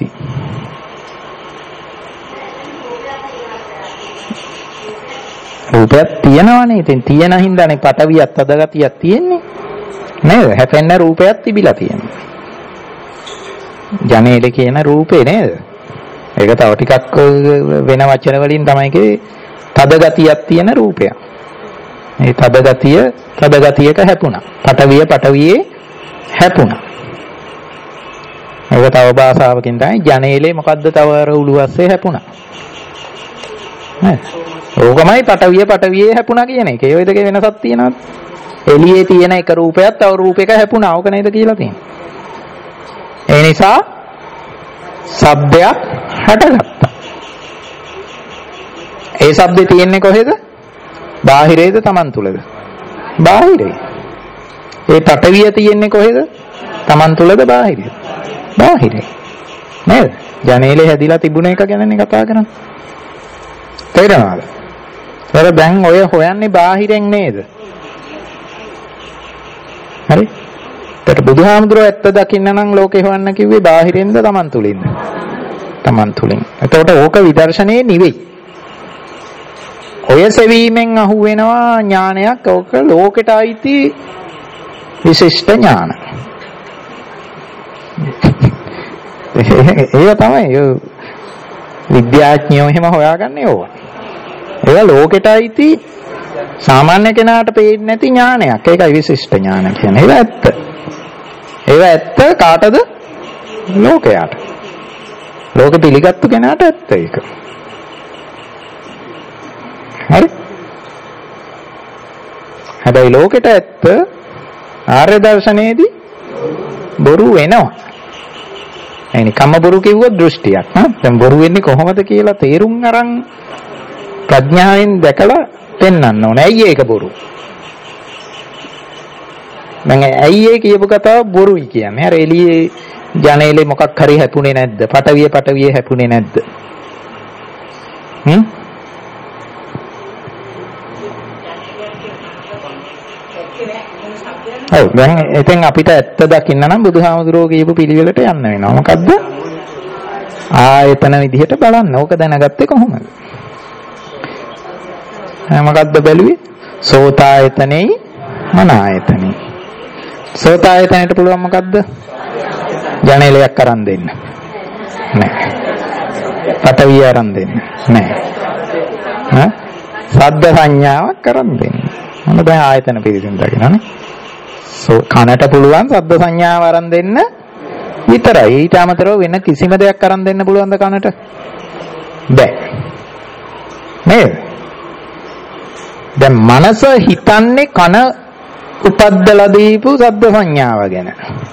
රූපයක් තියෙනවනේ. ඉතින් තියෙන හින්දානේ පටවියක් තදගතියක් තියෙන්නේ. නේද? හැපෙන්න රූපයක් තිබිලා තියෙනවා. ජනේලේ කියන රූපේ නේද? ඒක තව ටිකක් වෙන වචන වලින් තමයි කියේ තදගතියක් තියෙන රූපයක්. මේ තදගතියක හැපුණා. පටවියේ හැපුණා. ඒක තව භාෂාවකින් තමයි ජනේලේ මොකද්ද තව අර උළුවස්සේ හැපුණා. නේද? ඕකමයි පටවියේ හැපුණා කියන එක. ඒ දෙකේ වෙනසක් තියෙනවද? එළියේ තියෙන එක රූපයක් තව රූපයක හැපුණා. ඕක නේද කියලා තියෙන්නේ. ඒ නිසා ශබ්දයක් හටගත්තා. ඒ ශබ්දේ තියෙන්නේ කොහෙද? බාහිරේද Taman තුලද? බාහිරේ. ඒ පටවිය තියෙන්නේ කොහෙද? Taman තුලද බාහිරේ? බාහිරේ. නේද? ජනේලේ හැදිලා තිබුණ එක ගැනනේ කතා කරන්නේ. තේරෙනවද? ඒතර දැන් ඔය හොයන්නේ බාහිරෙන් නේද? හරි? ඒත් බුදුහාමුදුරුවෝ ඇත්ත දකින්න නම් ලෝකේ හොයන්න කිව්වේ බාහිරින්ද Taman තුලින්ද? Taman තුලින්. එතකොට ඕක විදර්ශනේ නෙවෙයි. ඔය සෙවීමෙන් අහු වෙනවා ඥානයක්. ඕක ලෝකෙට අයිති විශිෂ්ට ඥාන. ඒක තමයි විද්‍යාඥයෝ එහෙම හොයාගන්නේ ඕවා. ඒක ලෝකෙට අයිති සාමාන්‍ය කෙනාට පේන්නේ නැති ඥානයක්. ඒකයි විශිෂ්ට ඥාන කියන්නේ. ඒක ඇත්ත. ඒක ඇත්ත කාටද? ලෝකයට. ලෝක පිළිගත්තු කෙනාට ඇත්ත ඒක. හරි? හැබැයි ලෝකෙට ඇත්ත ආර්ය දර්ශනයේදී බොරු වෙනවා. එනිකම්ම බොරු කිව්වොත් දෘෂ්ටියක්. දැන් බොරු වෙන්නේ කොහොමද කියලා තේරුම් අරන් ප්‍රඥාවෙන් දැකලා පෙන්වන්න ඕනේ. ඇයි ඒක බොරු? මම ඇයි ඒ කියපු කතාව බොරුයි කියන්නේ. අර එළියේ ජනේලේ මොකක් හරි හැපුණේ නැද්ද? පටවිය හැපුණේ නැද්ද? ඔව් දැන් එතෙන් අපිට ඇත්ත දකින්න නම් බුදුහාමුදුරුවෝ කියපු පිළිවෙලට යන්න වෙනවා. මොකද්ද? ආයතන විදිහට බලන්න. ඕක දැනගත්තේ කොහොමද? මොකද්ද බැලුවේ? සෝතායතනෙයි මන ආයතනෙයි. සෝතායතනෙට පුළුවන් මොකද්ද? ජනේලයක් අරන් දෙන්න. නෑ. පටවිය අරන් දෙන්න. නෑ. ශබ්ද සංඥාවක් අරන් දෙන්න. මොන දැන් ආයතන පිළිසින් දකිනනේ. කනට පුළුවන් ශබ්ද සංඥාව අරන් දෙන්න විතරයි. ඊට අමතරව වෙන කිසිම දෙයක් අරන් දෙන්න පුළුවන්ද කනට? බෑ. නේද? දැන් මනස හිතන්නේ කන උපද්දලා දීපු ශබ්ද සංඥාව ගැන.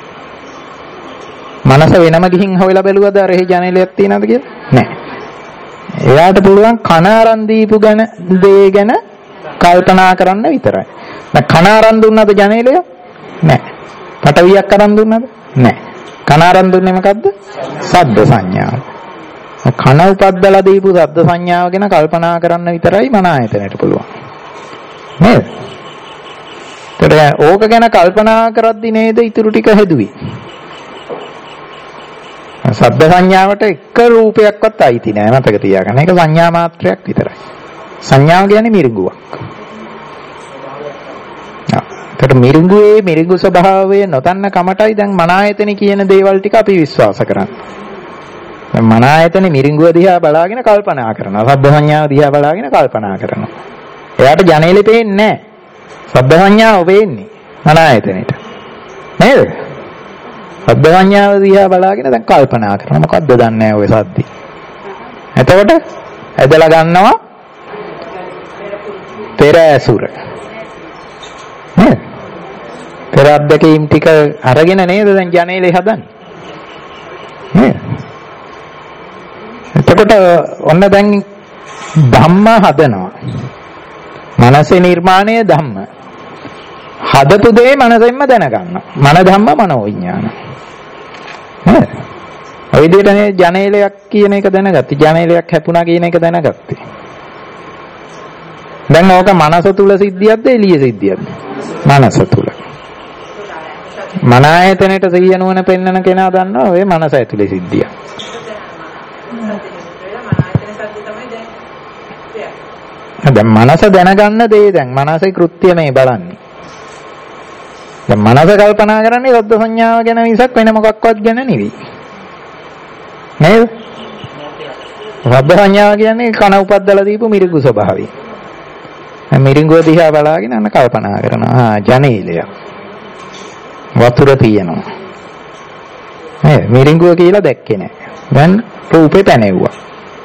මනස වෙනම ගිහින් හොයලා බැලුවද අර එහි ජනේලයක් තියනවද කියලා? නෑ. එයාට පුළුවන් කන අරන් දීපු ගැන දේ ගැන කල්පනා කරන්න විතරයි. දැන් කන අරන් දුන්නද ජනේලය? නෑ. පටවියක් අරන් දුන්නද? නෑ. කන අරන් දුන්නේ මොකද්ද? ශබ්ද සංඥාව. කන උපද්දලා දීපු ශබ්ද සංඥාව ගැන කල්පනා කරන්න විතරයි මන ආයතනයට පුළුවන්. නේද? ඕක ගැන කල්පනා කරද්දි නේද ඉතුරු ටික හැදුවේ. ශබ්ද සංඥාවට එක රූපයක්වත් අයිති නෑ මතක තියාගන්න. ඒක සංඥා මාත්‍රයක් විතරයි. සංඥාව කියන්නේ මිරිඟුවක්. ඒකට මිරිඟු ස්වභාවය නොදන්න කමටයි දැන් මන ආයතන කියන දේවල් ටික අපි විශ්වාස කරන්නේ. දැන් මන ආයතනේ මිරිඟුව දිහා බලාගෙන කල්පනා කරනවා. ශබ්ද සංඥාව දිහා බලාගෙන කල්පනා කරනවා. එයාට ජනේලෙ පේන්නේ නැහැ. ශබ්ද සංඥාව පේන්නේ මන ආයතනෙට. නේද? ශබ්ද සංඥාව දිහා බලාගෙන දැන් කල්පනා කරනවා. මොකද්ද දන්නේ නැහැ ඔය සද්දි. එතකොට ඇදලා ගන්නවා පෙර ඇසුර. නේද? පෙර අද්දකීම් ටික අරගෙන නේද දැන් ජනේලෙ හදන්නේ. නේද? එතකොට ඔන්න දැන් ධම්ම හදනවා. මනසේ නිර්මාණය ධම්ම. හදපු දේ මනසෙන්ම දැනගන්න. මන ධම්ම මනෝ විඥාන. නේද? ඔය විදිහටනේ ජනේලයක් කියන එක දැනගත්තේ. ජනේලයක් හැපුණා කියන එක දැනගත්තේ. දැන් ඕක මනස තුල සිද්ධියක්ද එළිය සිද්ධියක්ද? මනස තුල. මන ආයතනයට සිහිය නුවණ පෙන්වන කෙනා දන්නවා ඔය මනස ඇතුලේ සිද්ධිය. දැන් මනස දැනගන්න දේ දැන් මනසේ කෘත්‍ය මේ බලන්නේ. දැන් මනස කල්පනා කරන්නේ සද්ද සංඥාව ගැන මිසක් වෙන මොකක්වත් ගැන නෙවෙයි. නේද? සද්ද සංඥාව කියන්නේ කන උපද්දලා දීපු මිරිඟු ස්වභාවය. මිරිඟුව දිහා බලාගෙන අන්න කල්පනා කරනවා. ජනේලය. වතුර තියෙනවා. නේද? මිරිඟුව කියලා දැක්කේ නැහැ. දැන් රූපේ පැනෙව්වා.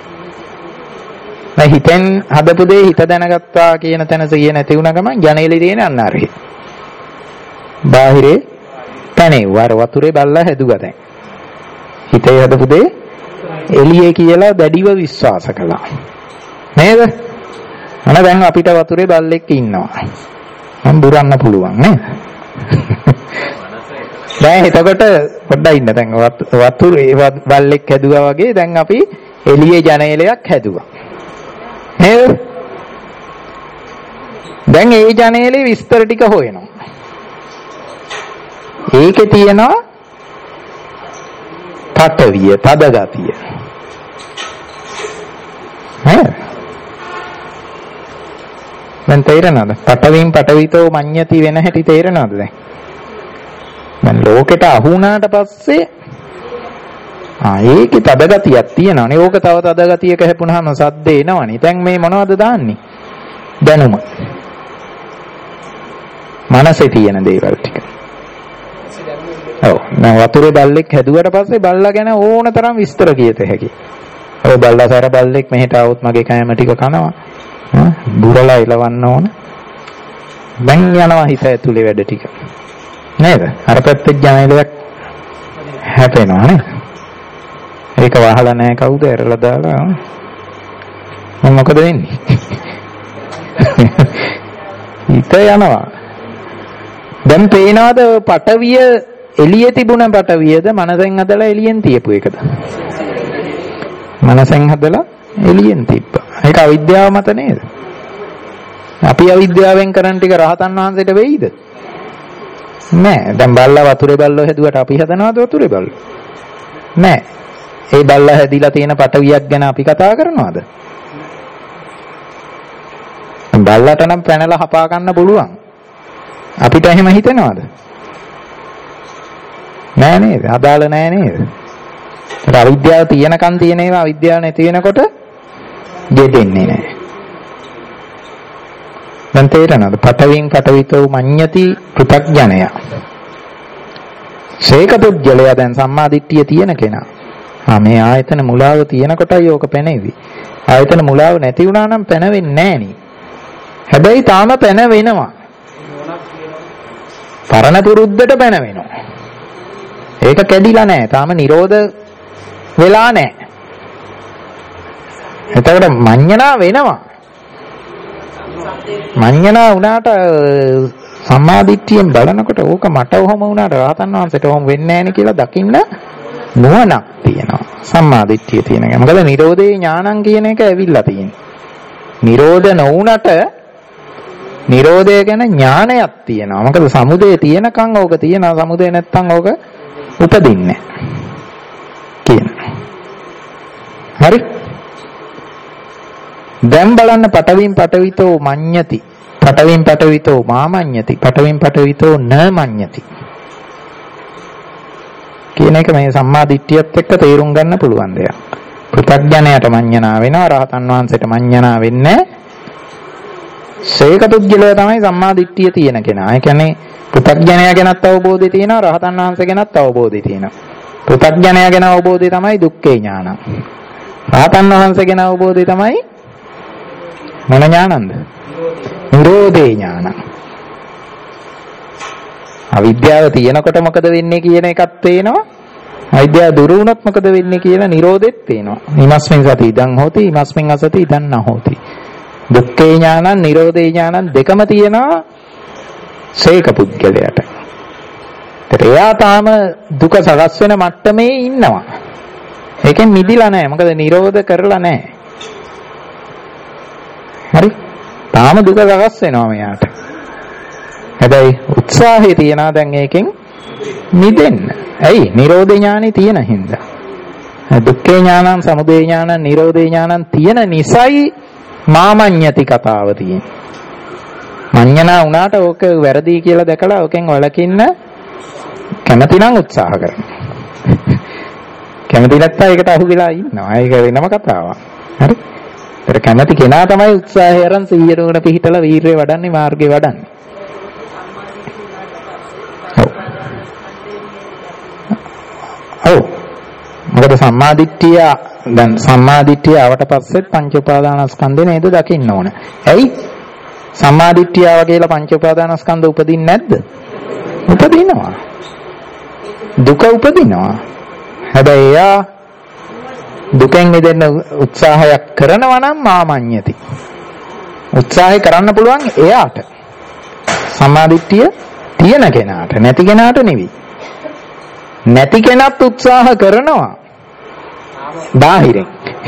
දැන් හිතෙන් හදපු දේ හිත දැනගත්තා කියන තැන සිහිය නැති වුණ ගමන් ජනේලේ තියෙන අන්න අරහි. බාහිරේ පැනෙව්වා. අර වතුරේ බල්ලා හැදුවා දැන්. හිතේ හදපු දේ එළියේ කියලා දැඩිව විශ්වාස කළා. නේද? අන දැන් අපිට වතුරේ බල්ලෙක් ඉන්නවා. මම බුරන්න පුළුවන් නේද? දැන් එතකොට පොඩ්ඩක් ඉන්න දැන් වතුරේ බල්ලෙක් හැදුවා වගේ දැන් අපි එළියේ ජනේලයක් හැදුවා. නේද? දැන් ඒ ජනේලේ විස්තර ටික හොයනවා. ඒකේ තියෙනවා පටවිය, තද ගතිය. දැන් තේරෙනවද? පටවින් පටවිතෝ මඤ්ඤති වෙන හැටි තේරෙනවද දැන්? දැන් ලෝකෙට අහු වුණාට පස්සේ ඒකේ තද ගතියක් තියෙනවනේ. ඕක තව තද ගතියක හැපුණාම සද්ද එනවනේ. දැන් මේ මොනවද දාන්නේ? දැනුම. මනසේ තියෙන දේවල් ටික. ඔව්. දැන් වතුරේ බල්ලෙක් හැදුවට පස්සේ බල්ලා ගැන ඕන තරම් විස්තර කියත හැකියි. ඔය බල්ලා සැර බල්ලෙක් මෙහෙට આવොත් මගේ කෑම ටික කනවා. බුරලා ඉලවන්න ඕන. දැන් යනවා හිත ඇතුලේ වැඩ ටික. නේද? අර පැත්තේ ජනේලයක් හැපෙනවා නේද? ඒක වහලා නැහැ කවුද? ඇරලා දාලා. මම මොකද වෙන්නේ? හිත යනවා. දැන් පේනවාද පටවිය එළියේ තිබුණ පටවියද මනසෙන් හදලා එළියෙන් තියපු එකද? මනසෙන් හදලා එළියෙන් තිබ්බා. ඒක අවිද්‍යාව මත නේද? අපි අවිද්‍යාවෙන් කරන ටික රහතන් වහන්සේට වෙයිද? නෑ. දැන් බල්ලා වතුරේ බල්ලෝ හැදුවට අපි හදනවද වතුරේ බල්ලෝ? නෑ. ඒ බල්ලා හැදිලා තියෙන පටවියක් ගැන අපි කතා කරනවද? බල්ලාට නම් පැනලා හපා ගන්න පුළුවන්. අපිට එහෙම හිතෙනවද? නෑ නේද? අදාළ නෑ නේද? ඒත් අවිද්‍යාව තියෙනකන් තියෙන ඒවා අවිද්‍යාව නැති වෙනකොට දෙදෙන්නේ නෑ. දැන් තේරෙනවද? පටවින් පටවිතෝ මඤ්ඤති පෘථග්ජනය. ශේක පුජ්‍යලයා දැන් සම්මාදිට්ඨිය තියෙන කෙනා. මේ ආයතන මුලාව තියෙන කොටයි ඕක පැනෙවි. ආයතන මුලාව නැති වුණා නම් පැනෙන්නේ නෑනේ. හැබැයි තාම පැන වෙනවා. පරණ පුරුද්දට පැන වෙනවා. ඒක කැඩිලා නෑ. තාම නිරෝධ වෙලා නෑ. එතකොට මඤ්ඤණා වෙනවා. මඤ්ඤණා වුණාට සම්මාදිට්ඨියෙන් බලනකොට ඕක මට ඔහොම වුණාට රහතන් වහන්සේට ඔහොම වෙන්නේ නෑනේ කියලා දකින්න නුවණක් තියෙනවා. සම්මාදිට්ඨිය තියෙන එක. මොකද නිරෝධේ ඥානං කියන එක ඇවිල්ලා තියෙන්නේ. නිරෝධ නොවුණට නිරෝධය ගැන ඥානයක් තියෙනවා. මොකද සමුදය තියෙනකන් ඕක තියෙනවා. සමුදය නැත්තම් ඕක උපදින්නේ නැහැ. හරි? දැන් බලන්න පටවින් පටවිතෝ මඤ්ඤති. පටවින් පටවිතෝ මාමඤ්ඤති. පටවින් පටවිතෝ න මඤ්ඤති. කියන එක මේ සම්මාදිට්ඨියත් එක්ක තේරුම් ගන්න පුළුවන් දෙයක්. පෘථග්ජනයට මඤ්ඤණා වෙනවා. රහතන් වහන්සේට මඤ්ඤණා වෙන්නේ ශේක පුජ්‍යලයා තමයි සම්මාදිට්ඨිය තියෙන කෙනා. ඒ කියන්නේ පෘථග්ජනයා ගැනත් අවබෝධය තියෙනවා. රහතන් වහන්සේ ගැනත් අවබෝධය තියෙනවා. පෘථග්ජනයා ගැන අවබෝධය තමයි දුක්ඛේ ඥානං. රහතන් වහන්සේ ගැන අවබෝධය තමයි මොන ඥානන්ද? නිරෝධේ ඥානං. අවිද්‍යාව තියෙනකොට මොකද වෙන්නේ කියන එකක් පේනවා. අවිද්‍යාව දුරු වුණොත් මොකද වෙන්නේ කියලා නිරෝධෙත් පේනවා. ීමස්මින් සති ඉදං හෝති ීමස්මින් අසති ඉදං නහෝති. දුක්ඛේ ඥානං නිරෝධේ ඥානං දෙකම තියෙනවා ශේක පුද්ගලයාට. එයා තාම දුක සකස් වෙන මට්ටමේ ඉන්නවා. ඒකෙන් මිදිලා නැහැ. මොකද නිරෝධ කරලා නැහැ. හරි? තාම දුක සකස් වෙනවා මෙයාට. හැබැයි උත්සාහය තියනවා දැන් ඒකෙන් මිදෙන්න. ඇයි? නිරෝධ ඥානෙ තියෙන හින්දා. දුක්ඛේ ඥානං, සමුදය ඥානං, නිරෝධේ ඥානං තියෙන නිසයි මාමඤ්ඤති කතාව තියෙන්නේ. මඤ්ඤණා වුණාට ඕක වැරදි කියලා දැකලා ඕකෙන් වළකින්න කැමති නම් උත්සාහ කරනවා. කැමති නැත්නම් ඒකට අහු වෙලා ඉන්නවා. ඒක වෙනම කතාවක්. හරි? ඒකට කැමති කෙනා තමයි උත්සාහය අරන් 100 නුවණ පිහිටලා වීරිය වඩන්නේ, මාර්ගේ වඩන්නේ. ඔව්. මොකද සම්මාදිට්ඨිය දැන් සම්මාදිට්ඨිය ආවට පස්සෙත් පංච උපාදානස්කන්ධේ නේද දකින්න ඕන. ඇයි? සම්මාදිට්ඨිය ආව කියලා පංච උපාදානස්කන්ධ උපදින්නේ නැද්ද? උපදිනවා. දුක උපදිනවා. හැබැයි එයා දුකෙන් මිදෙන්න උත්සාහයක් කරනවා නම් මාමඤ්ඤති. උත්සාහය කරන්න පුළුවන් එයාට. සම්මාදිට්ඨිය තියෙන කෙනාට, නැති කෙනාට නෙවෙයි. නැති කෙනත් උත්සාහ කරනවා. බාහිරින්.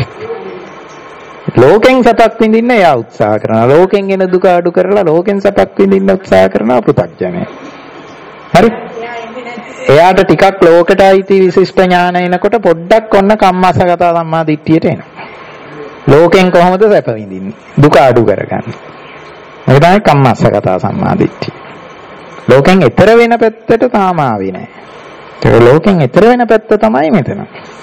ලෝකෙන් සපක් විඳින්න එයා උත්සාහ කරනවා. ලෝකෙන් එන දුක අඩු කරලා ලෝකෙන් සපක් විඳින්න උත්සාහ කරනවා පෘථග්ජනය. හරි? එයාට ටිකක් ලෝකයට අයිති විශිෂ්ට ඥාන එනකොට පොඩ්ඩක් ඔන්න කම්මස්සගත සම්මා දිට්ඨියට එනවා. ලෝකෙන් කොහොමද සැප විඳින්නේ? දුක අඩු කරගන්න. ඒක තමයි කම්මස්සගත සම්මා දිට්ඨිය. ලෝකෙන් ඈතර වෙන පැත්තට තාම ආවේ නැහැ. ඒක ලෝකෙන් ඈතර වෙන පැත්ත තමයි මෙතන.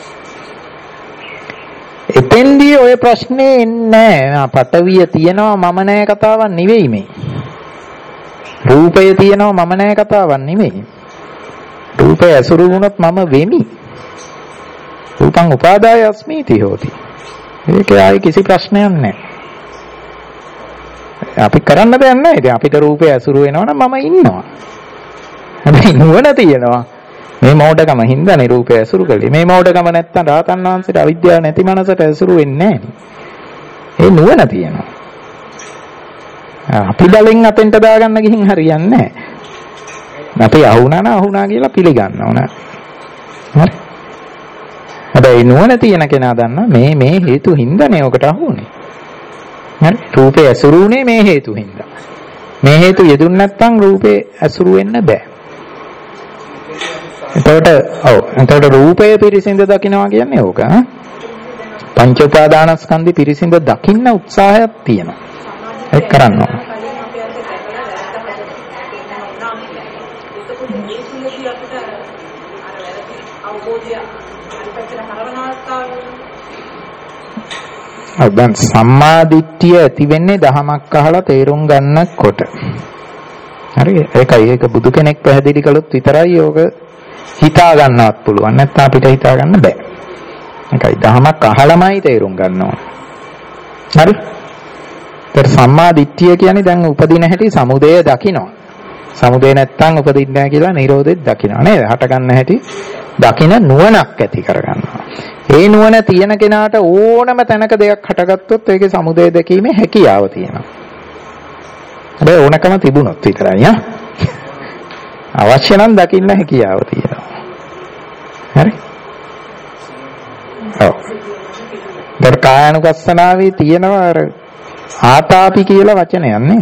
එතෙන්දී ඔය ප්‍රශ්නේ එන්නේ නැහැ. පටවිය තියනවා මම නැහැ කතාවක් නෙවෙයි මේ. රූපය තියනවා මම නැහැ කතාවක් නෙවෙයි. රූපය අසුරු වුණොත් මම වෙමි. රූපං උපාදාය අස්මීති හෝති. ඒක ආයි කිසි ප්‍රශ්නයක් නැහැ. අපි කරන්න දෙයක් නැහැ. ඉතින් අපිට රූපය අසුරු වෙනවා නම් මම ඉන්නවා. හැබැයි නුවණ තියෙනවා. මේ මෝඩකම හින්දානේ රූපය අසුරු කළේ. මේ මෝඩකම නැත්තම් රාතන් වහන්සේට අවිද්‍යාව නැති මනසට අසුරු වෙන්නේ නැහැ. ඒ නුවණ තියෙනවා. අපි බලෙන් අතෙන්ට දාගන්න ගිහින් හරියන්නේ නැහැ. අපි අහුණා කියලා පිළිගන්න ඕන. හරි. හැබැයි නුවණ තියෙන කෙනා දන්නා මේ හේතු හින්දානේ ඔකට අහුනේ. හරි. රූපේ ඇසුරු උනේ මේ හේතු හින්දා. මේ හේතු යෙදුන් නැත්නම් රූපේ ඇසුරු වෙන්න බෑ. එතකොට රූපය පිරිසිඳ දකින්නවා කියන්නේ ඕක. පංච උපාදානස්කන්ධي පිරිසිඳ දකින්න උත්සාහයක් තියෙනවා. ඒක කරන්න ඕන. දැන් සම්මාදිට්ඨිය ඇති වෙන්නේ දහමක් අහලා තේරුම් ගන්නකොට. හරි ඒක බුදු කෙනෙක් පැහැදිලි කළොත් විතරයි යෝග හිතා ගන්නවත් පුළුවන්. නැත්නම් අපිට හිතා ගන්න බෑ. ඒකයි දහමක් අහලමයි තේරුම් ගන්න ඕන. හරි? ඒත් සම්මාදිට්ඨිය කියන්නේ දැන් උපදින හැටි සමුදය දකින්නවා. සමුදය නැත්නම් උපදින්නේ නැහැ කියලා නිරෝධෙත් දකින්නවා නේද? හට ගන්න හැටි දකින නුවණක් ඇති කරගන්නවා. ඒ නුවණ තියෙන කෙනාට ඕනම තැනක දෙයක් හටගත්තොත් ඒකේ සමුදය දැකීමේ හැකියාව තියෙනවා. හැබැයි ඕනකම තිබුණොත් විතරයි ඈ. අවශ්‍ය නම් දකින්න හැකියාව තියෙනවා. හරි? ඔව්. කායानुපස්සනාවේ තියෙනවා අර ආතාපි කියලා වචනයක් නේද?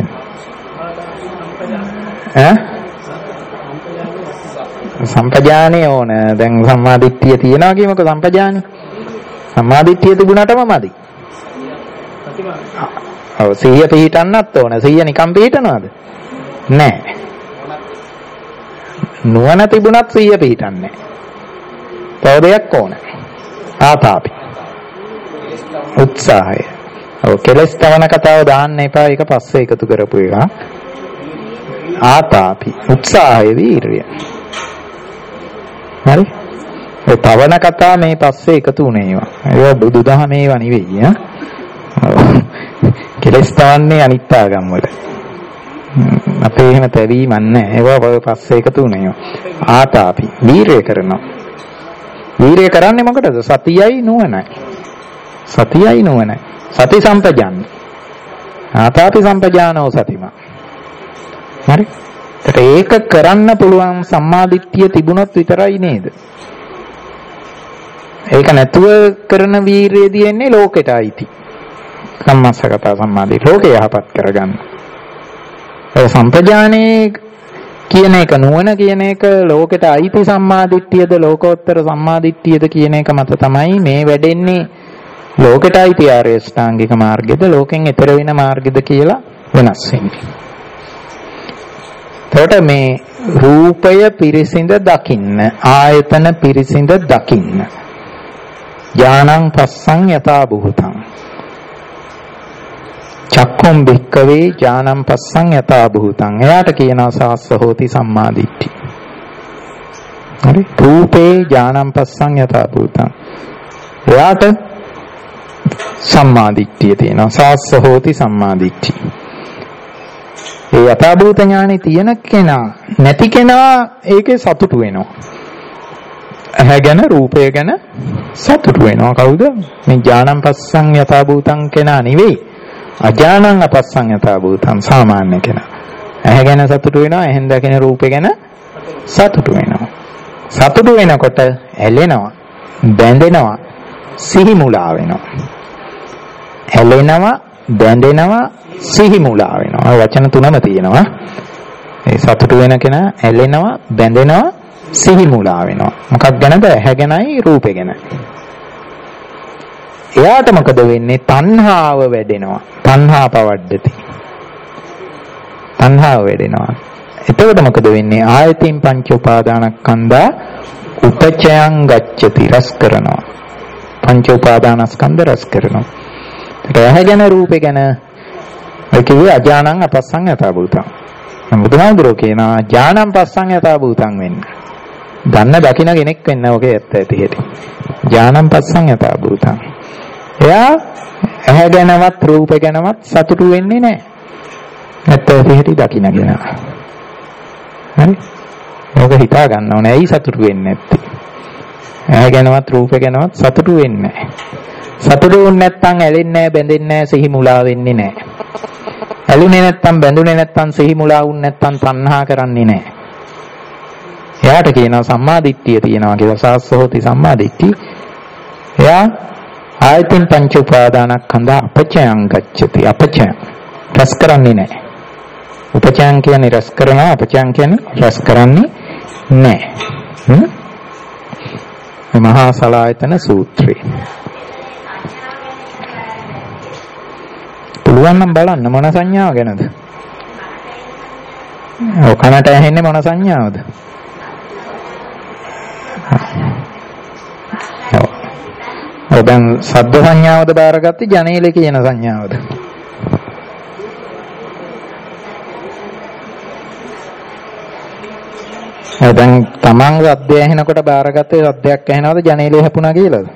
සම්පජානේ ඕන. දැන් සම්මාදිට්ඨිය තියනවා කියමුකෝ සම්පජානේ. සම්මාදිට්ඨිය තිබුණාටම මදි. ඔව් සිහිය පිහිටන්නත් ඕන. සිහිය නිකම් පිහිටනවද? නැහැ. නුවණ තිබුණත් සිහිය පිහිටන්නේ නැහැ. තව දෙයක් ඕන. ආතාපි. උත්සාහය. ඔව් කෙලස් තවන කතාව දාන්න එපා. ඒක පස්සේ එකතු කරපු එක. ආතාපි. උත්සාහය වීරිය. හරි? ඒ තවන කතා මේ පස්සේ එකතු වුණේ ඒවා. ඒවා බුදුදහම ඒවා නෙවෙයි ඈ. කෙලස් තවන්නේ අනිත් ආගම් වල. අපේ එහෙම තැවීමක් නැහැ. ඒවා පස්සේ එකතු වුණේ. ආතාපි. වීරිය කරනවා. වීරිය කරන්නේ මොකටද? සතියයි නුවණයි. සතියයි නුවණයි. සති සම්පජාන. ආතාපි සම්පජානෝ සතිමා. හරි? ඒක කරන්න පුළුවන් සම්මාදිට්ඨිය තිබුණොත් විතරයි නේද? ඒක නැතුව කරන වීරිය දෙන්නේ ලෝකෙට අයිති. කම්මස්සගත සම්මාදිට්ඨිය ලෝකේ යහපත් කරගන්න. ඒ සම්පජානේ කියන එක නුවණ කියන එක ලෝකෙට අයිති සම්මාදිට්ඨියද ලෝකෝත්තර සම්මාදිට්ඨියද කියන එක මත තමයි මේ වැඩෙන්නේ. ලෝකෙට අයිති ආර්ය ශ්‍රාංගික මාර්ගෙද ලෝකෙන් ඈතර වෙන මාර්ගෙද කියලා වෙනස් වෙන්නේ. එතකොට මේ රූපය පිරිසිඳ දකින්න, ආයතන පිරිසිඳ දකින්න. ඥානං පස්සං යථා භූතං. චක්ඛුම් භික්ඛවේ ඥානං පස්සං යථා භූතං. එයාට කියනවා සාස්ස හෝති සම්මාදිට්ඨි. හරි? රූපේ ඥානං පස්සං යථා භූතං. එයාට සම්මාදිට්ඨිය තියෙනවා. සාස්ස හෝති සම්මාදිට්ඨි. ඒ යථා භූත ඥානෙ තියෙන කෙනා නැති කෙනා ඒකේ සතුටු වෙනවා. ඇහැ ගැන රූපය ගැන සතුටු වෙනවා. කවුද? මේ ඥානං පස්සං යථා භූතං කෙනා නෙවෙයි. අජානං අපස්සං යථා භූතං සාමාන්‍ය කෙනා. ඇහැ ගැන සතුටු වෙනවා, ඇහෙන් දකින රූපේ ගැන සතුටු වෙනවා. සතුටු වෙනකොට ඇලෙනවා, බැඳෙනවා, සිහි මුලා වෙනවා. ඇලෙනවා, බැඳෙනවා, සිහි මුලා වෙනවා. වචන තුනම තියෙනවා. ඒ සතුටු වෙන කෙනා ඇලෙනවා, බැඳෙනවා, සිහි මුලා වෙනවා. මොකක් ගැනද? ඇහැ ගැනයි, රූපේ ගැනයි. එයාට මොකද වෙන්නේ? තණ්හාව වැඩෙනවා. තණ්හා පවද්දති. තණ්හාව වැඩෙනවා. එතකොට මොකද වෙන්නේ? ආයතින් පංච උපාදානස්කන්ධා උපචයං ගච්ඡති. රස කරනවා. පංච උපාදානස්කන්ධ රස කරනවා. ඇහැ ගැන රූපේ ගැන ඒ කිව්වේ අජානං අපස්සං යථා භූතං. බුදුහාමුදුරුවෝ කියනවා ඥානං පස්සං යථා භූතං වෙන්න. දන්න දකින්න කෙනෙක් වෙන්න ඔකේ ඇත්ත ඇති හැටි. ඥානං පස්සං යථා භූතං. එයා ඇහැ ගැනවත් රූප ගැනවත් සතුටු වෙන්නේ නැහැ. ඇත්ත ඇති හැටි දකින්න කෙනා. හරි? ඔක හිතා ගන්න ඕනේ. ඇයි සතුටු වෙන්නේ නැත්තේ? ඇහැ ගැනවත් රූප ගැනවත් සතුටු වෙන්නේ නැහැ. සතුටු වුනේ නැත්නම් ඇලෙන්නේ නැහැ, බැඳෙන්නේ නැහැ, සිහි මුලා වෙන්නේ නැහැ. ඇලුනේ නැත්නම් බැඳුනේ නැත්නම් සිහි මුලා වුනේ නැත්නම් තණ්හා කරන්නේ නැහැ. එයාට කියනවා සම්මාදිට්ඨිය තියෙනවා කියලා. සාස්සෝති සම්මාදිට්ඨි. එයා ආයතින් පංච උපාදානස්කන්ධ අපචයං ගච්ඡති. අපචයං රස කරන්නේ නැහැ. උපචයං කියන්නේ රස කරනවා, අපචයං කියන්නේ රස කරන්නේ නැහැ. මහා සලායතන සූත්‍රය. පුළුවන් නම් බලන්න මොන සංඥාව ගැනද? ඔය කනට ඇහෙන්නේ මොන සංඥාවද? දැන් සද්ද සංඥාවද බාරගත්තේ ජනේලේ කියන සංඥාවද? දැන් තමන් සද්දය ඇහෙනකොට බාරගත්තේ සද්දයක් ඇහෙනවද ජනේලේ හැපුණා කියලාද?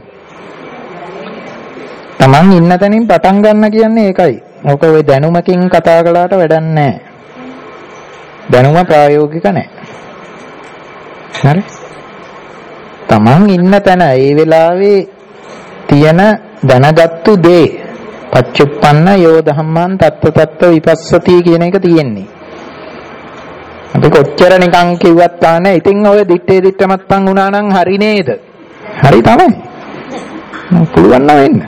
තමන් ඉන්න තැනින් පටන් ගන්න කියන්නේ ඒකයි. ඔක ඔය දැනුමකින් කතා කළාට වැඩක් නැහැ. දැනුම ප්‍රායෝගික නැහැ. හරි? තමන් ඉන්න තැන ඒ වෙලාවේ තියෙන දැනගත්තු දේ පච්චුප්පන්න යෝ ධම්මං තත්ත තත්ත විපස්සති කියන එක තියෙන්නේ. අපි කොච්චර නිකන් කිව්වත් තානේ ඉතින් ඔය දිත්තේ දිත්තමත්තන් වුණා නම් හරි නේද? හරි තමයි. පුළුවන් නම් වෙන්න.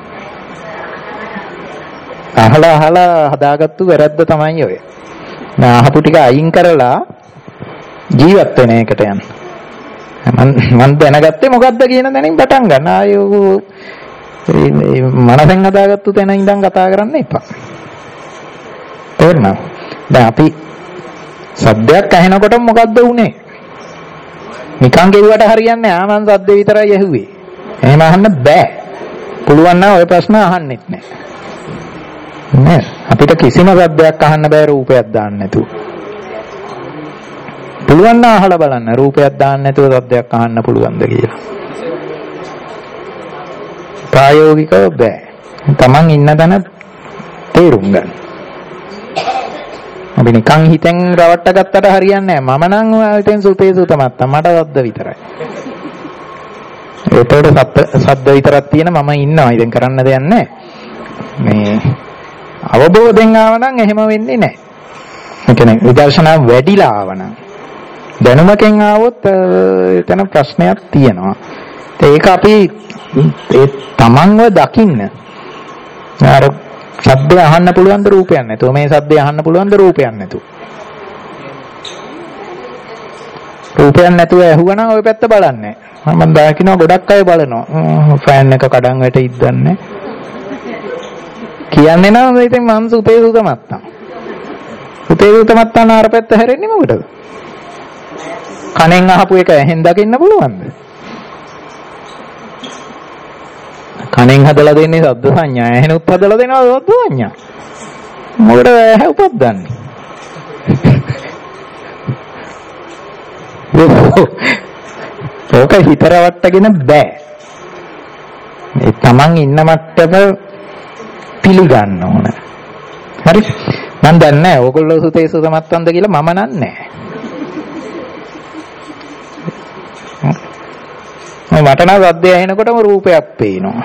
අහලා හදාගත්තු වැරද්ද තමයි ඔය. අහපු ටික අයින් කරලා ජීවත් වෙන එකට යන්න. මම දැනගත්තේ මොකද්ද කියන තැනින් පටන් ගන්න. ආයෝ මේ මනසෙන් හදාගත්තු තැන ඉඳන් කතා කරන්න එපා. තේරුණා? දැන් අපි සද්දයක් ඇහෙනකොට මොකද්ද උනේ? නිකන් ගෙවුවට හරියන්නේ නැහැ. මං සද්ද විතරයි ඇහුවේ. එහෙම අහන්න බෑ. පුළුවන් නම් ඔය ප්‍රශ්න අහන්නෙත් නැහැ. නෑ අපිට කිසිම සද්දයක් අහන්න බෑ රූපයක් දාන්න නැතුව. පුළුවන් නම් අහලා බලන්න රූපයක් දාන්න නැතුව සද්දයක් අහන්න පුළුවන්ද කියලා. ප්‍රායෝගිකව බෑ. Taman ඉන්න තැන තේරුම් ගන්න. අපි නිකන් හිතෙන් රවට්ට ගත්තට හරියන්නේ නෑ. මම නම් හිතෙන් සුතේ සුතමත්ත මට සද්ද විතරයි. ඒතකොට සද්ද විතරක් තියෙන මම ඉන්නවා. ඉතින් කරන්න දෙයක් නෑ. මේ අවබෝධයෙන් ආව නම් එහෙම වෙන්නේ නැහැ. ඒ කියන්නේ විදර්ශනා වැඩිලා ආව නම් දැනුමකින් ආවොත් එතන ප්‍රශ්නයක් තියෙනවා. ඒක අපි ඒ තමන්ව දකින්න. අර ශබ්දය අහන්න පුළුවන් ද රූපයක් නැතුව මේ ශබ්දය අහන්න පුළුවන් ද රූපයක් නැතුව. රූපයක් නැතුව ඇහුවනම් ওই පැත්ත බලන්නේ නැහැ. මම දකින්න ගොඩක් අය බලනවා. ෆෑන් එක කඩන් වැටෙයිද දන්නේ. කියන්නේ නම් ඉතින් මං සුතේ සුත මත්තම්. සුතේ සුත මත්තන් ආර පැත්ත හැරෙන්නේ මොකටද? කණෙන් අහපු එක ඇහෙන් දකින්න පුළුවන්ද? කණෙන් හදලා දෙන්නේ ශබ්ද සංඥා. ඇහෙනුත් හදලා දෙනවා ශබ්ද සංඥා. මොකටද ඇහැ උපද්දන්නේ? ඕක හිතරවට්ටගෙන බෑ. ඒ තමන් ඉන්න මට්ටම පිළිගන්න ඕන. හරි? මම දන්නේ නැහැ ඕගොල්ලෝ සුතේ සුත මත්තන්ද කියලා මම නන්නේ නැහැ. මට නම් සද්දය ඇහෙනකොටම රූපයක් පේනවා.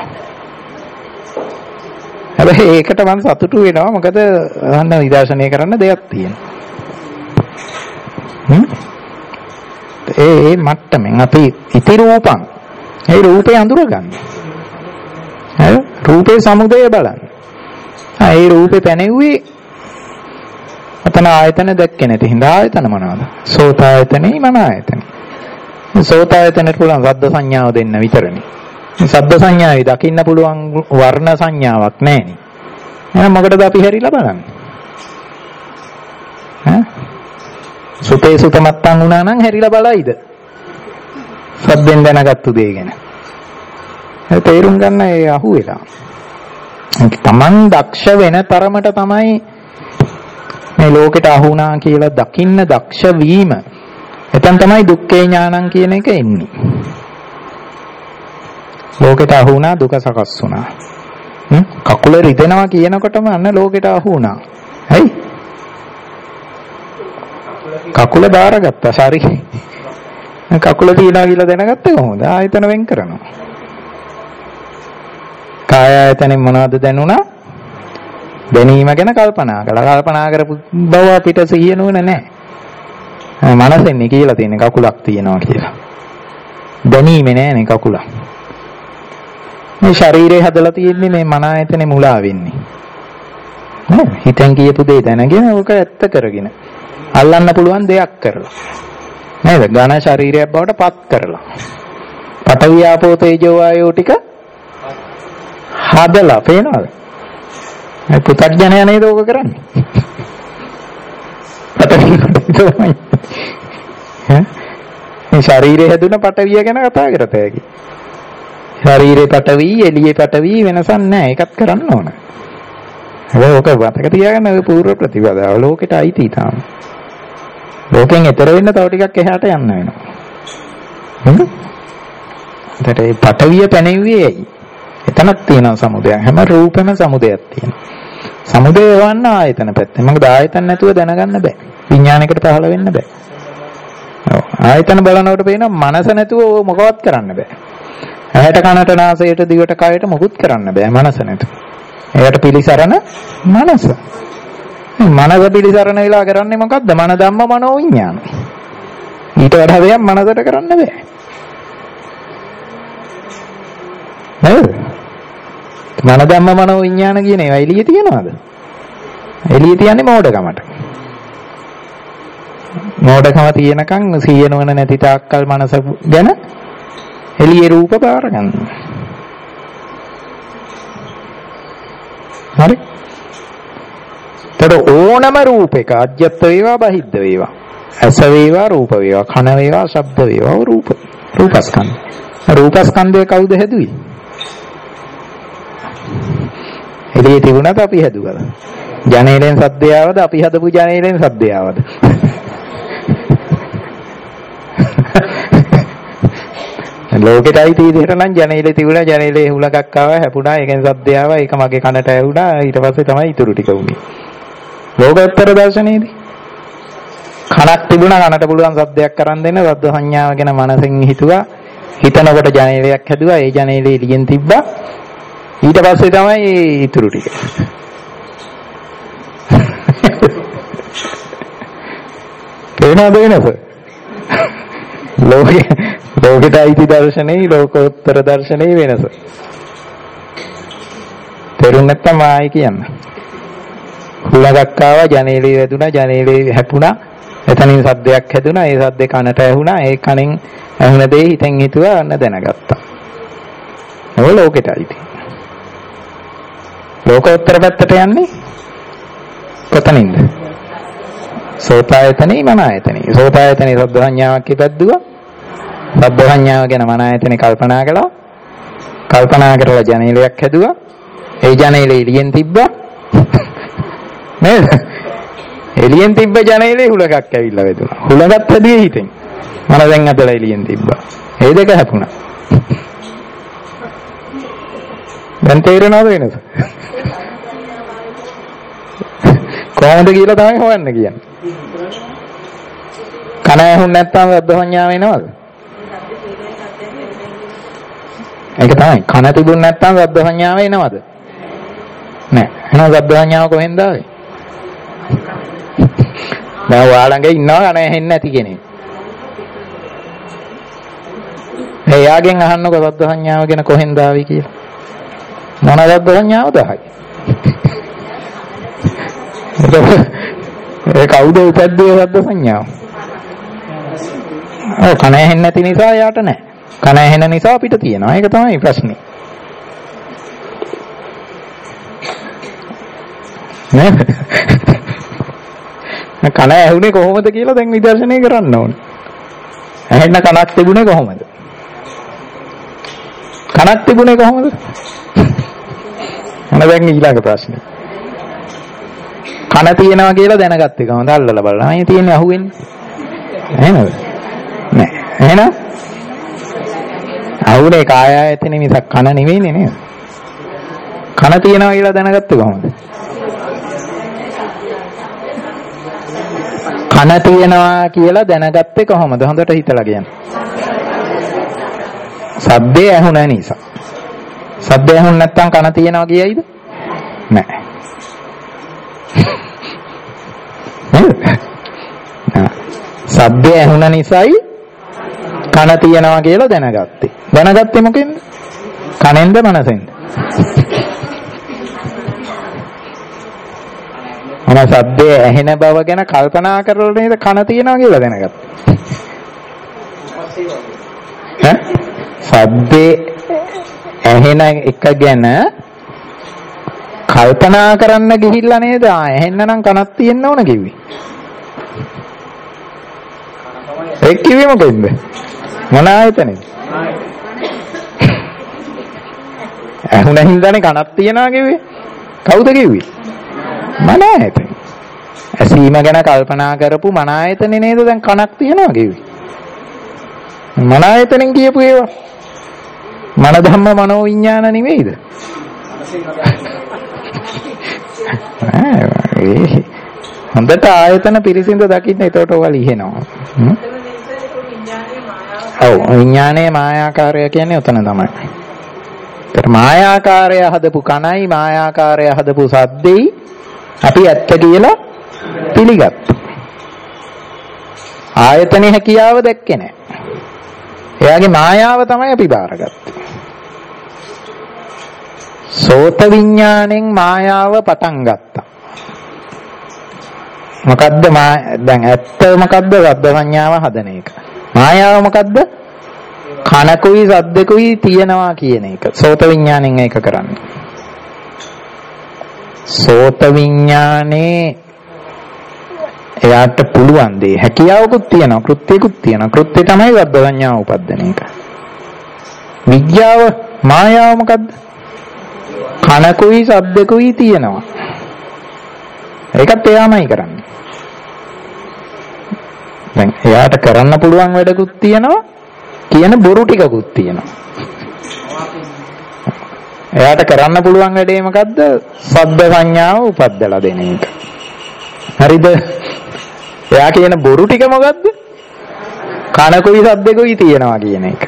හැබැයි ඒකට මම සතුටු වෙනවා මොකද අහන්න විදර්ශනය කරන්න දෙයක් තියෙනවා. ඒ මට්ටමින් අපි ඉති රූපං ඒ රූපේ අඳුරගන්න. හරි? රූපේ සමුදය බලන්න. ඒ රූපේ පැනෙව්වේ අතන ආයතන දැක්කේ නැති හින්දා ආයතන මොනවාද? සෝත ආයතනේ මන ආයතන. සෝත ආයතනට පුළුවන් ශබ්ද සංඥාව දෙන්න විතරනේ. ශබ්ද සංඥාවේ දකින්න පුළුවන් වර්ණ සංඥාවක් නැහෙනි. එහෙනම් මොකටද අපි හැරිලා බලන්නේ? ඈ? සුතේ සුත මත්තන් වුණා නම් හැරිලා බලයිද? සබ්බෙන් දැනගත්තු දේ ගැන. ඒ තේරුම් ගන්න ඒ අහුවෙලා. තමන් දක්ෂ වෙන තරමට තමයි මේ ලෝකෙට අහුණා කියලා දකින්න දක්ෂ වීම. එතෙන් තමයි දුක්ඛේ ඥානං කියන එක එන්නේ. ලෝකෙට අහුණා දුක සකස් වුණා. කකුල රිදෙනවා කියනකොටම අන්න ලෝකෙට අහුණා. හරි? කකුල බාරගත්තා ශරීරේ. කකුල තියනවා කියලා දැනගත්තේ කොහොමද? ආයතන වෙන් කරනවා. කාය ආයතනෙන් මොනවද දැනුණා? දැනීම ගැන කල්පනා කළා. කල්පනා කරපු බව අපිට සිහිය නුවණ නැහැ. මනසෙන්නේ කියලා තියෙන කකුලක් තියෙනවා කියලා. දැනීමේ නෑනේ කකුල. මේ ශරීරය හදලා තියෙන්නේ මේ මන ආයතනේ මුලා වෙන්නේ. නේද? හිතෙන් කියපු දේ දැනගෙන ඕක ඇත්ත කරගෙන. අල්ලන්න පුළුවන් දෙයක් කරලා. නේද? ඝන ශරීරයක් බවට පත් කරලා. පඨවි ආපෝ තේජෝ වායෝ ටික හදලා පේනවද? මේ පුතග්ජනය නේද ඕක කරන්නේ? පඨවි තමයි. මේ ශරීරය හැදුන පඨවිය ගැන කතා කරතේ. ශරීරේ පඨවි, එළියේ පඨවි වෙනසක් නැහැ. ඒකත් කරන්න ඕන. හැබැයි ඕක වතක තියාගන්න ඔය පූර්ව ප්‍රතිපදාව ලෝකෙට අයිති තාම. ලෝකෙන් එතර වෙන්න තව ටිකක් එහාට යන්න වෙනවා. හ්ම්? ඒතර ඒ පඨවිය පැනෙන්නේ ඇයි? එතනක් තියෙනවා සමුදයක්. හැම රූපෙම සමුදයක් තියෙනවා. සමුදය වන්න ආයතන පැත්තේ. මොකද ආයතන නැතුව දැනගන්න බෑ. විඥානයකට පහළ වෙන්න බෑ. ඔව්. ආයතන බලනකොට පේනවා මනස නැතුව මොකවත් කරන්න බෑ. ඇහැට කනට නාසයට දිවට කයට මොකුත් කරන්න බෑ මනස නැතුව. ඒකට පිළිසරණ මනස. මනස පිළිසරණ වෙලා කරන්නේ මොකද්ද? මන ධම්ම මනෝ විඥාන. ඊට වඩා දෙයක් මනසට කරන්න බෑ. නේද? මන ධම්ම මනෝ විඥාන කියන ඒවා එළියේ තියනවාද? එළියේ තියන්නේ මෝඩකමට. මෝඩකම තියෙනකන් සිහිය නොවන නැති තාක්කල් මනස ගැන එළියේ රූප බාර ගන්න. හරි? ඒතර ඕනම රූපයක අජ්‍යත් වේවා බහිද්ද වේවා. ඇස වේවා රූප වේවා කන වේවා ශබ්ද වේවා රූපස්කන්ධ. රූපස්කන්ධය කවුද හැදුවේ? එළියේ තිබුණාද අපි හැදුවද? ජනේලෙන් සද්දය ආවද අපි හදපු ජනේලෙන් සද්දය ආවද? ලෝකෙටයි තීරයට නම් ජනේලේ තිබුණා ජනේලේ හුලඟක් ආවා හැපුණා ඒකෙන් සද්දය ආවා ඒක මගේ කනට ඇහුණා ඊට පස්සේ තමයි ඉතුරු ටික උනේ. ලෝකෝත්තර දර්ශනයේදී කනක් තිබුණා කනට පුළුවන් සද්දයක් කරන් දෙන්න සද්ද සංඥාව ගැන මනසෙන් හිතුවා හිතනකොට ජනේලයක් හැදුවා ඒ ජනේලේ එළියෙන් තිබ්බා ඊට පස්සේ තමයි ඉතුරු ටික. තේනවද වෙනස? ලෝකිතයිති දර්ශනේ ලෝකෝත්තර දර්ශනේ වෙනස. තේරුම් නැත්නම් ආයි කියන්න. හුලඟක් ආවා ජනේලේ වැදුනා ජනේලේ හැපුණා එතනින් සද්දයක් හැදුනා. ඒ සද්දේ කනට ඇහුණා. ඒ කනෙන් ඇහුණ දේ හිතෙන් හිතුවා අන්න දැනගත්තා. ඔය ලෝකෙටයි තියෙන්නේ. ලෝකෝත්තර පැත්තට යන්නේ කොතනින්ද? සෝතායතනේ මනායතනේ. සෝතායතනේ සබ්බ සංඥාවක් ඉපැද්දුවා. සබ්බ සංඥාව ගැන මනායතනේ කල්පනා කළා. කල්පනා කරලා ජනේලයක් හැදුවා. ඒ ජනේලේ එළියෙන් තිබ්බා. නේද? එළියෙන් තිබ්බ ජනේලේ හුලඟක් ඇවිල්ලා වැදුනා. හුලඟත් හැදුවේ හිතෙන්. මන දැන් අදලා එළියෙන් තිබ්බා. ඒ දෙක හැපුණා. දැන් තේරෙනවද වෙනස? කොහොමද කියලා තමයි හොයන්න කියන්නේ. කන ඇහුන් නැත්නම් සබ්බ සංඥාව එනවද? ඒක තමයි. කන තිබුණ නැත්නම් සබ්බ සංඥාව එනවද? නෑ. එහෙනම් සබ්බ සංඥාව කොහෙන්ද ආවේ? දැන් ඔයාලඟ ඉන්නවා කන ඇහෙන්නේ නැති කෙනෙක්. එයාගෙන් අහන්නකො සබ්බ සංඥාව ගැන කොහෙන්ද ආවේ කියලා. මොන සබ්බ සංඥාවද ආවේ? ඒ කවුද උපද්දේ සබ්බ සංඥාව? ඔව් කන ඇහෙන්නේ නැති නිසා යාට නැහැ. කන ඇහෙන නිසා අපිට තියෙනවා. ඒක තමයි ප්‍රශ්නේ. නේද? කන ඇහුනේ කොහොමද කියලා දැන් විදර්ශනය කරන්න ඕනේ. ඇහෙන්න කනක් තිබුණේ කොහොමද? කනක් තිබුණේ කොහොමද? මොන දැන් ඊළඟ ප්‍රශ්නේ. කන තියෙනවා කියලා දැනගත්තේ කොහොමද? අල්ලලා බලලා. අයියේ තියෙන්නේ අහුවෙන්නේ. එහෙමද? නෑ. එහෙනම් අහුනේ කාය ආයතනෙ මිසක් කන නෙවෙයිනේ නේද? කන තියෙනවා කියලා දැනගත්තේ කොහොමද? කන තියෙනවා කියලා දැනගත්තේ කොහොමද? හොඳට හිතලා කියන්න. සද්දේ ඇහුණ නිසා. සද්දේ ඇහුණ නැත්නම් කන තියෙනවා කියයිද? නෑ. සද්දේ ඇහුණ නිසායි කන තියෙනවා කියලා දැනගත්තේ. දැනගත්තේ මොකෙන්ද? කනෙන්ද මනසෙන්ද? මොන සද්දේ ඇහෙන බව ගැන කල්පනා කරලා නේද කන තියෙනවා කියලා දැනගත්තේ. ඈ? සද්දේ ඇහෙන එක ගැන කල්පනා කරන්න ගිහිල්ලා නේද ඇහෙන්න නම් කනක් තියෙන්න ඕන කිව්වේ. ඒ කිව්වේ මොකෙන්ද? මොන ආයතනෙද? ඇහුණ හින්දානේ කනක් තියනවා කිව්වේ. කවුද කිව්වේ? මන ආයතනෙ. ඇසීම ගැන කල්පනා කරපු මන ආයතනෙ නේද දැන් කනක් තියනවා කිව්වේ. මන ආයතනෙන් කියපු ඒවා. මන ධම්ම මනෝ විඥාන නෙවෙයිද? හොඳට ආයතන පිරිසිඳ දකින්න එතකොට ඔය ලිහෙනවා. ඔව් විඥානයේ මායාකාරය කියන්නේ උතන තමයි. ඒතර මායාකාරය හදපු කණයි මායාකාරය හදපු සද්දෙයි අපි ඇත්ත කියලා පිළිගත්තා. ආයතනයේ හැකියාව දැක්කේ නැහැ. එයාගේ මායාව තමයි අපි බාරගත්තේ. සෝත විඥාණයෙන් මායාව පටන් ගත්තා. මොකද්ද දැන් ඇත්ත මොකද්ද? සද්ද සංඥාව හදන එක. මායාව මොකද්ද? කනකුයි සද්දකුයි තියනවා කියන එක. සෝත විඥාණයෙන් ඒක කරන්නේ. සෝත විඥානේ එයාට පුළුවන් දේ හැකියාවකුත් තියෙනවා, කෘත්‍යකුත් තියෙනවා. කෘත්‍ය තමයි සද්ද සංඥාව උපදින එක. විද්‍යාව මායාව මොකද්ද? කනකුයි සද්දකුයි තියනවා. ඒකත් එයාමයි කරන්නේ. දැන් එයාට කරන්න පුළුවන් වැඩකුත් තියෙනවා, කියන බොරු ටිකකුත් තියෙනවා. එයාට කරන්න පුළුවන් වැඩේ මොකද්ද? සද්ද සංඥාව උපද්දලා දෙන එක. හරිද? එයා කියන බොරු ටික මොකද්ද? කනකුයි සද්දකුයි තියෙනවා කියන එක.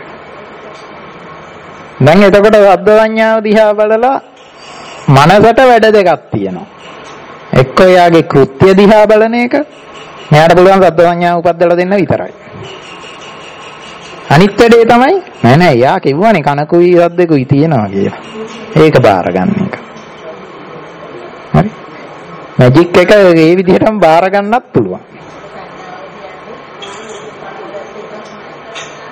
දැන් එතකොට සද්ද සංඥාව දිහා බලලා මනසට වැඩ දෙකක් තියෙනවා. එක්ක එයාගේ කෘත්‍ය දිහා බලන එක. මෙයාට පුළුවන් සද්ද සංඥාව උපද්දලා දෙන්න විතරයි. අනිත් වැඩේ තමයි නෑ එයා කිව්වනේ කනකුයි සද්දකුයි තියෙනවා කියලා. ඒක බාර ගන්න එක. හරි. මැජික් එක ඒ විදිහටම බාර ගන්නත් පුළුවන්.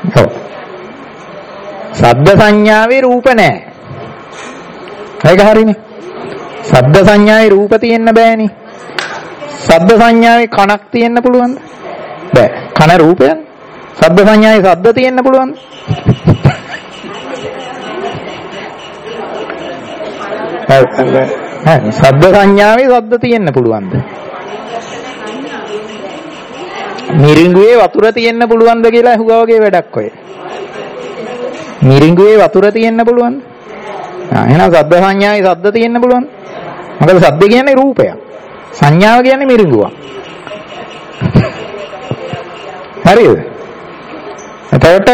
ඔව්. ශබ්ද සංඥාවේ රූප නැහැ. ඒක හරිනේ. ශබ්ද සංඥාවේ රූප තියෙන්න බෑනේ. ශබ්ද සංඥාවේ කනක් තියෙන්න පුළුවන්ද? බෑ. කන රූපයනේ. ශබ්ද සංඥාවේ ශබ්ද තියෙන්න පුළුවන්ද? ශබ්ද සංඥාවේ ශබ්ද තියෙන්න පුළුවන්ද? මිරිඟුවේ වතුර තියෙන්න පුළුවන්ද කියලා අහුවා වගේ වැඩක් ඔය. මිරිඟුවේ වතුර තියෙන්න පුළුවන්ද? එහෙනම් ශබ්ද සංඥාවේ ශබ්ද තියෙන්න පුළුවන්ද? මොකද ශබ්ද කියන්නේ රූපයක්. සංඥාව කියන්නේ මිරිඟුවක්. හරිද? එතකොට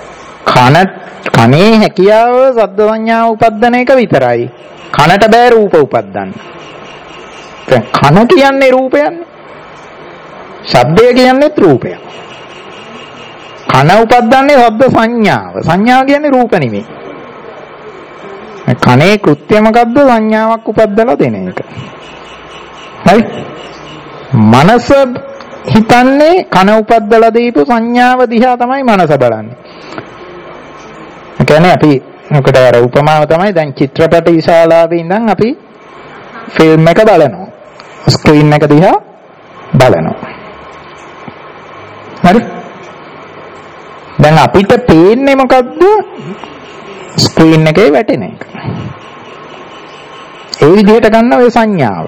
කනේ හැකියාව ශබ්ද සංඥාව උපද්දන එක විතරයි. කනට බෑ රූප උපද්දන්න. කන කියන්නේ රූපයන්නේ. ශබ්දය කියන්නේත් රූපයක්. කන උපද්දන්නේ ශබ්ද සංඥාව. සංඥාව කියන්නේ රූප නෙමෙයි. කනේ කෘත්‍ය මොකද්ද? සංඥාවක් උපද්දලා දෙන එක. හරි? මනස හිතන්නේ කන උපද්දලා දීපු සංඥාව දිහා තමයි මනස බලන්නේ. ඒ කියන්නේ අපි මොකද අර උපමාව තමයි දැන් චිත්‍රපට ශාලාවේ ඉඳන් අපි ෆිල්ම් එක බලනවා. ස්ක්‍රීන් එක දිහා බලනවා. හරි? දැන් අපිට පේන්නේ මොකද්ද? ස්ක්‍රීන් එකේ වැටෙන එක. ඒ විදිහට ගන්න ඔය සංඥාව.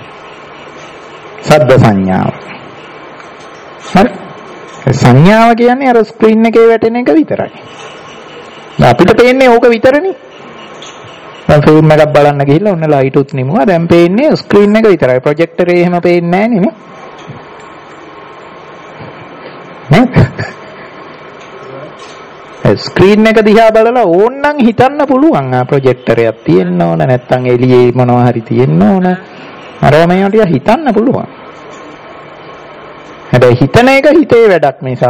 ශබ්ද සංඥාව. හරි? සංඥාව කියන්නේ අර ස්ක්‍රීන් එකේ වැටෙන එක විතරයි. අපිට පේන්නේ ඕක විතරනේ. දැන් ෆිල්ම් එකක් බලන්න ගිහිල්ලා ඔන්න ලයිට් උත් නිමුවා. දැන් පේන්නේ ස්ක්‍රීන් එක විතරයි. ප්‍රොජෙක්ටරේ එහෙම පේන්නේ නැහැ නේ. ස්ක්‍රීන් එක දිහා බලලා ඕන්නම් හිතන්න පුළුවන් ප්‍රොජෙක්ටරයක් තියෙන්න ඕන නැත්නම් එළියේ මොනවා හරි තියෙන්න ඕන. අර මේවා ටික හිතන්න පුළුවන්. හැබැයි හිතන එක හිතේ වැඩක් මිසක්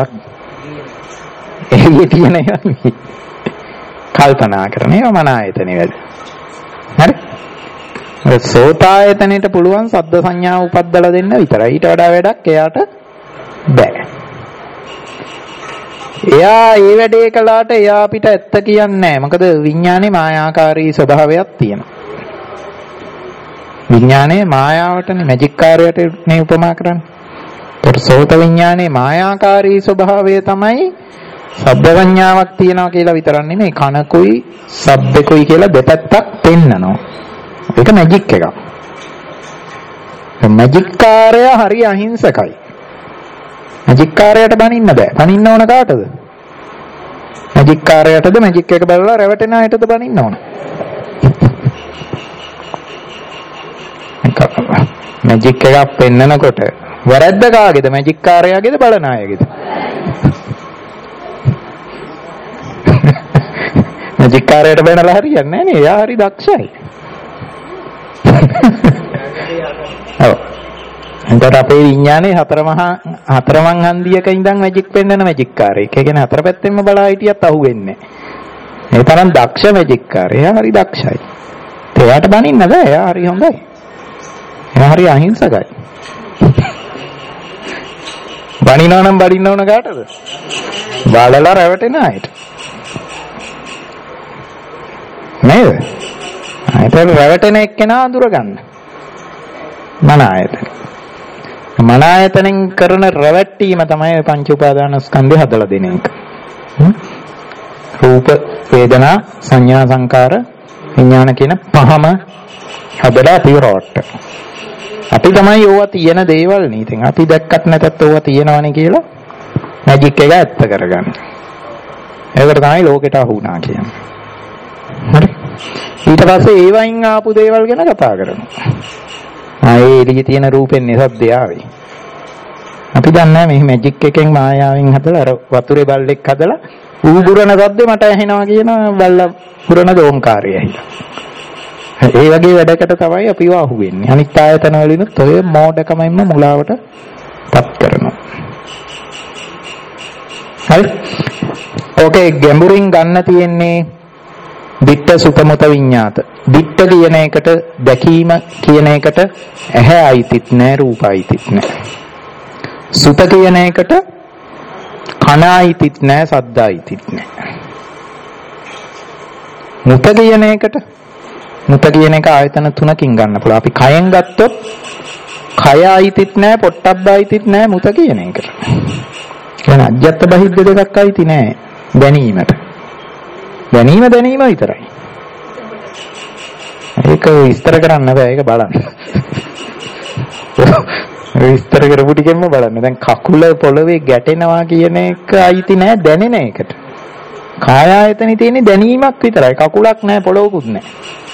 එළියේ තියෙන ඒවා නෙවෙයි. කල්පනා කරන ඒවා මන ආයතනේ වැඩ. හරි? සෝතායතනෙට පුළුවන් ශබ්ද සංඥාව උපද්දලා දෙන්න විතරයි. ඊට වඩා වැඩක් එයාට බෑ. එයා ඒ වැඩේ කළාට එයා අපිට ඇත්ත කියන්නේ නැහැ. මොකද විඥානේ මායාකාරී ස්වභාවයක් තියෙනවා. විඥානේ මායාවටනේ මැජික් කාර්යයට මේ උපමා කරන්නේ. ඒත් සෝත විඥානේ මායාකාරී ස්වභාවය තමයි ශබ්ද සංඥාවක් තියනවා කියලා විතරක් නෙමෙයි කනකුයි ශබ්දකුයි කියලා දෙපැත්තක් පෙන්නනවා. ඒක මැජික් එකක්. මැජික් කාර්යය හරි අහිංසකයි. මැජික් කාර්යයට බනින්න බෑ. බනින්න ඕන කාටද? මැජික් කාර්යයටද මැජික් එක බලලා රැවටෙන අයටද බනින්න ඕන? මැජික් එකක් පෙන්නනකොට වැරද්ද කාගේද? මැජික් කාර්යයගේද බලන අයගේද? මැජික් කාර්යයට බැනලා හරියන්නේ නැහැ නේ. එයා හරි දක්ෂයි. ඔව්. එතකොට අපේ විඥානේ හතරමං හන්දියක ඉඳන් මැජික් පෙන්වන මැජික් කාර්යයක්. ඒ කියන්නේ හතර පැත්තෙන්ම බලා හිටියත් අහුවෙන්නේ නැහැ. ඒ තරම් දක්ෂ මැජික් කාර්යය. එයා හරි දක්ෂයි. එයාට බනින්න බෑ. එයා හරි හොඳයි. එයා හරි අහිංසකයි. බනිනවා නම් බනින්න ඕන කාටද? බලලා රැවටෙන අයට. නේද? ආයතන රැවටෙන එක්කෙනා අඳුර ගන්න. මන ආයතන. මන ආයතනෙන් කරන රැවටීම තමයි පංච උපාදාන ස්කන්ධය හදලා දෙන එක. රූප, වේදනා, සංඥා, සංකාර, විඥාන කියන පහම හදලා පිරවට. අපි තමයි ඕවා තියෙන දේවල් නේ. ඉතින් අපි දැක්කත් නැතත් ඕවා තියෙනවනේ කියලා මැජික් එක ඇත්ත කරගන්න. ඒකට තමයි ලෝකෙට අහු වුණා කියන්නේ. හරි. ඊට පස්සේ ඒවයින් ආපු දේවල් ගැන කතා කරනවා. ආයේ එළියේ තියෙන රූපෙන්නේ සද්දය ආවේ. අපි දන්නේ මේ මැජික් එකෙන් මායාවෙන් හදලා අර වතුරේ බල්ලෙක් හදලා ඌගුරන සද්දේ මට ඇහෙනවා කියන බල්ලා පුරන දෝංකාරය ඇහිලා. ඒ වගේ වැඩකට තමයි අපිව අහුවෙන්නේ. අනිත් ආයතන වලිනුත් ඔය මෝඩකමෙන්ම මුලාවට පත් කරනවා. හරි. ඕකේ ගැඹුරින් ගන්න තියෙන්නේ දිට්ඨ සුතමත විඤ්ඤාත. දිට්ඨ කියන එකට දැකීම කියන එකට ඇහැ අයිතිත් නැහැ රූප අයිතිත් නැහැ. සුත කියන එකට කන අයිතිත් නැහැ, සද්ද අයිතිත් නැහැ. මුත කියන එකට මුත කියන එක ආයතන තුනකින් ගන්න පුළුවන්. අපි කයෙන් ගත්තොත් කය අයිතිත් නැහැ, පොට්ටබ්බ අයිතිත් නැහැ මුත කියන එකට. කියන්නේ අජ්ජත් බහිද්ද දෙකක් අයිති නැහැ දැනීමට. දැනීම විතරයි. ඒක විස්තර කරන්න බෑ, ඒක බලන්න. විස්තර කරපු ටිකෙන්ම බලන්න. දැන් කකුල පොළවේ ගැටෙනවා කියන එක අයිති නෑ දැනෙන එකට. කාය ආයතනෙ තියෙන්නේ දැනීමක් විතරයි. කකුලක් නෑ, පොළවකුත් නෑ.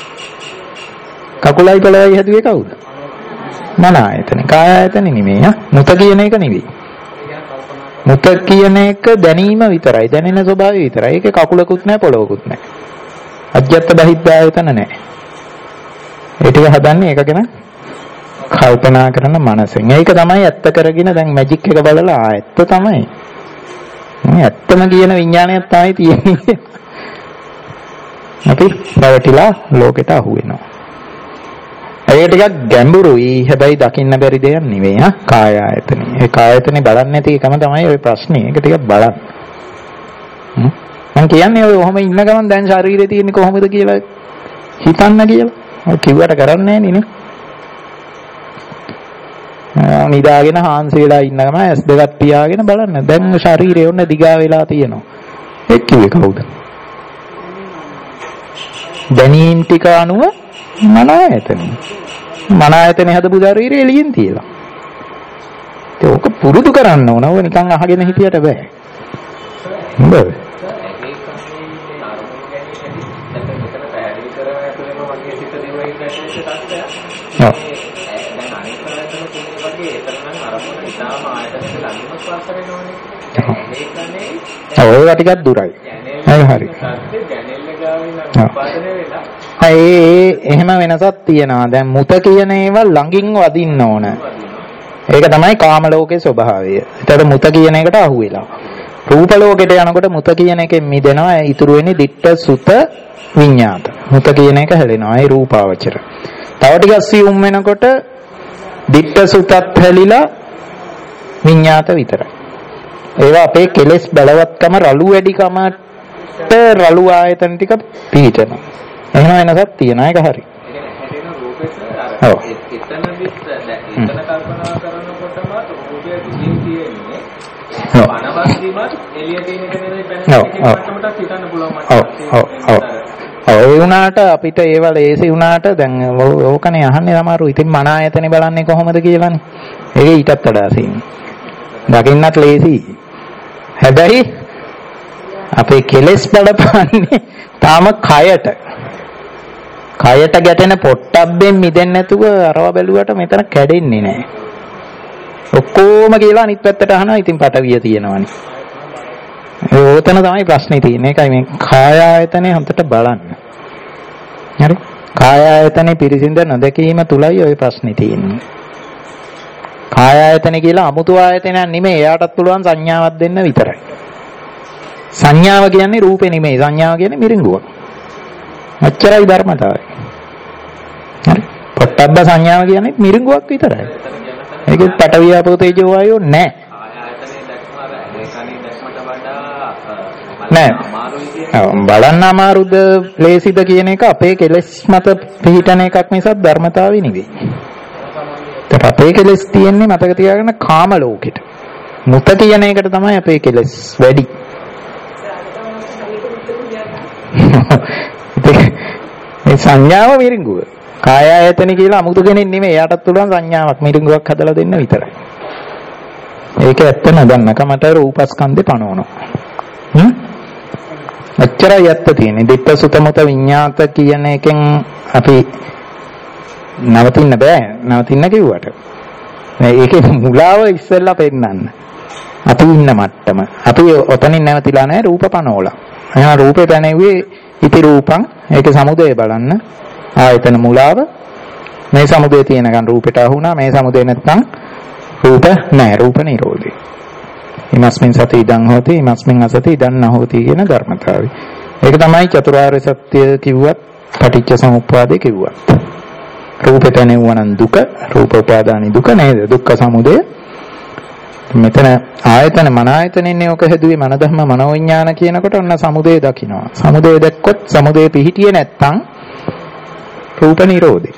කකුලයි පොළවයි හැදුවේ කවුද? මන ආයතනෙ. කාය ආයතනෙ නෙමෙයි. මුත කියන එක නෙවෙයි. මුත කියන එක දැනීම විතරයි. දැනෙන ස්වභාවය විතරයි. ඒකේ කකුලකුත් නෑ, පොළවකුත් නෑ. අජ්ජත් බහිද්ද ආයතන නෑ. ඒ ටික හදන්නේ ඒක ගැන කල්පනා කරන මනසෙන්. ඒක තමයි ඇත්ත කරගෙන දැන් මැජික් එක බලලා ඇත්ත තමයි. මේ ඇත්තම කියන විඥානයක් තමයි තියෙන්නේ. අපි පැවටිලා ලෝකෙට අහු වෙනවා. ඒක ටිකක් ගැඹුරුයි. හැබැයි දකින්න බැරි දෙයක් නෙවෙයි. කාය ආයතනෙ. ඒ කාය ආයතනෙ බලන්නේ නැති එකම තමයි ওই ප්‍රශ්නේ. ඒක ටිකක් බලන්න. මම කියන්නේ ඔය ඔහම ඉන්න ගමන් දැන් ශරීරේ තියෙන්නේ කොහොමද කියලා හිතන්න කියලා. ඔය කිව්වට කරන්නේ නෑනේ. නිදාගෙන හාන්සි වෙලා ඉන්න ගමන් ඇස් දෙකක් පියාගෙන බලන්න. දැන් ශරීරය ඔන්න දිගා වෙලා තියෙනවා. ඒ කිව්වේ කවුද? දැනීම් ටික අනුව මන ආයතනෙ. මන ආයතනෙ හදපු ශරීරය එළියෙන් තියලා. ඒක පුරුදු කරන්න ඕන. ඔය නිකන් අහගෙන හිටියට බෑ. හොඳයි. ඔය ටිකක් දුරයි. හරි. එහෙම වෙනසක් තියෙනවා. දැන් මුත කියන ඒවා ළඟින් වදින්න ඕන. ඒක තමයි කාම ලෝකේ ස්වභාවය. ඒතකොට මුත කියන එකට අහු වෙලා. රූප ලෝකෙට යනකොට මුත කියන එකෙන් මිදෙනවා. ඉතුරු වෙන්නේ දිට්ඨ සුත විඤ්ඤාත. මුත කියන එක හැලෙනවා. ඒ රූපාවචර. තව ටිකක් සියුම් වෙනකොට දිට්ඨ සුතත් හැලිලා විඤ්ඤාත විතරයි. ඒවා අපේ කෙලෙස් බලවත්කම රළු වැඩිකමට රළු ආයතන ටික පිළිතනවා. එහෙම වෙනසක් තියෙනවා. ඒක හරි. ඔව්. එතන කල්පනා කරනකොටම රූපය දිගින් තියෙන්නේ. අනවශ්‍යමත් එළිය තියෙන එක නෙවෙයි පැනනකට හිතන්න පුළුවන් මට. ඒ වුණාට අපිට ඒව ලේසි වුණාට දැන් ඕකනේ අහන්නේ සමහරව. ඉතින් මන ආයතනේ බලන්නේ කොහොමද කියලානේ. ඒක ඊටත් වඩා සීන්. දකින්නත් ලේසි. හැබැයි අපේ කෙලෙස් බලපන්නේ තාම කයට. කයට ගැටෙන පොට්ටබ්බෙන් මිදෙන්නේ නැතුව අරව බැලුවට මෙතන කැඩෙන්නේ නැහැ. ඔක්කොම කියලා අනිත් පැත්තට අහනවා. ඉතින් පටවිය තියෙනවනේ. ඕතන තමයි ප්‍රශ්නේ තියෙන්නේ. ඒකයි මේ කාය ආයතනේ හොඳට බලන්න. හරි? කාය ආයතනේ පිරිසිඳ නොදැකීම තුලයි ওই ප්‍රශ්නේ තියෙන්නේ. කාය ආයතනේ කියලා අමුතු ආයතනයක් නෙමෙයි. එයාටත් පුළුවන් සංඥාවක් දෙන්න විතරයි. සංඥාව කියන්නේ රූපේ නෙමෙයි. සංඥාව කියන්නේ මිරිඟුවක්. අච්චරයි ධර්මතාවය. හරි? පොට්ටබ්බ සංඥාව කියන්නේ මිරිඟුවක් විතරයි. ඒකෙත් පටවිය ආපෝ තේජෝ වායෝ නැහැ. නෑ බලන්න අමාරුද ලේසිද කියන එක අපේ කෙලෙස් මත පිහිටන එකක් මිසක් ධර්මතාවය නෙවෙයි. ඒත් අපේ කෙලෙස් තියෙන්නේ මතක තියාගන්න කාම ලෝකෙට. මුත කියන එකට තමයි අපේ කෙලෙස් වැඩි. ඒ සංඥාව මිරිඟුව. කාය ආයතන කියලා අමුතු කෙනෙක් නෙමෙයි. එයාටත් පුළුවන් සංඥාවක් මිරිඟුවක් හදලා දෙන්න විතරයි. ඒක ඇත්ත නදන්නක මට රූපස්කන්ධේ පනවනවා. අච්චරයි ඇත්ත තියෙන්නේ. දිට්ඨ සුත මුත විඤ්ඤාත කියන එකෙන් අපි නවතින්න බෑ. නවතින්න කිව්වට. ඒකේ මුලාව ඉස්සෙල්ලා පෙන්නන්න. අපි ඉන්න මට්ටම. අපි ඔතනින් නැවතිලා නැහැ රූප පනෝලා. එහෙනම් රූපේ පැනෙව්වේ ඉති රූපං. ඒකේ සමුදය බලන්න. ආයතන මුලාව. මේ සමුදය තියෙනකන් රූපෙට අහුණා. මේ සමුදය නැත්නම් රූප නැහැ. රූප නිරෝධය. ඉමස්මින් සති ඉදං හෝති ඉමස්මින් අසති ඉදං නහෝති කියන ධර්මතාවය. ඒක තමයි චතුරාර්ය සත්‍ය කිව්වත් පටිච්ච සමුප්පාදේ කිව්වත්. රූපෙට නෙවුවනම් දුක, රූප උපාදානි දුක නේද? දුක්ඛ සමුදය. මෙතන ආයතන මන ආයතනෙන්නේ ඔක හැදුවේ මන ධර්ම මනෝවිඥාන කියනකොට ඔන්න සමුදය දකින්නවා. සමුදය දැක්කොත් සමුදය පිහිටියේ නැත්තම් රූප නිරෝධය.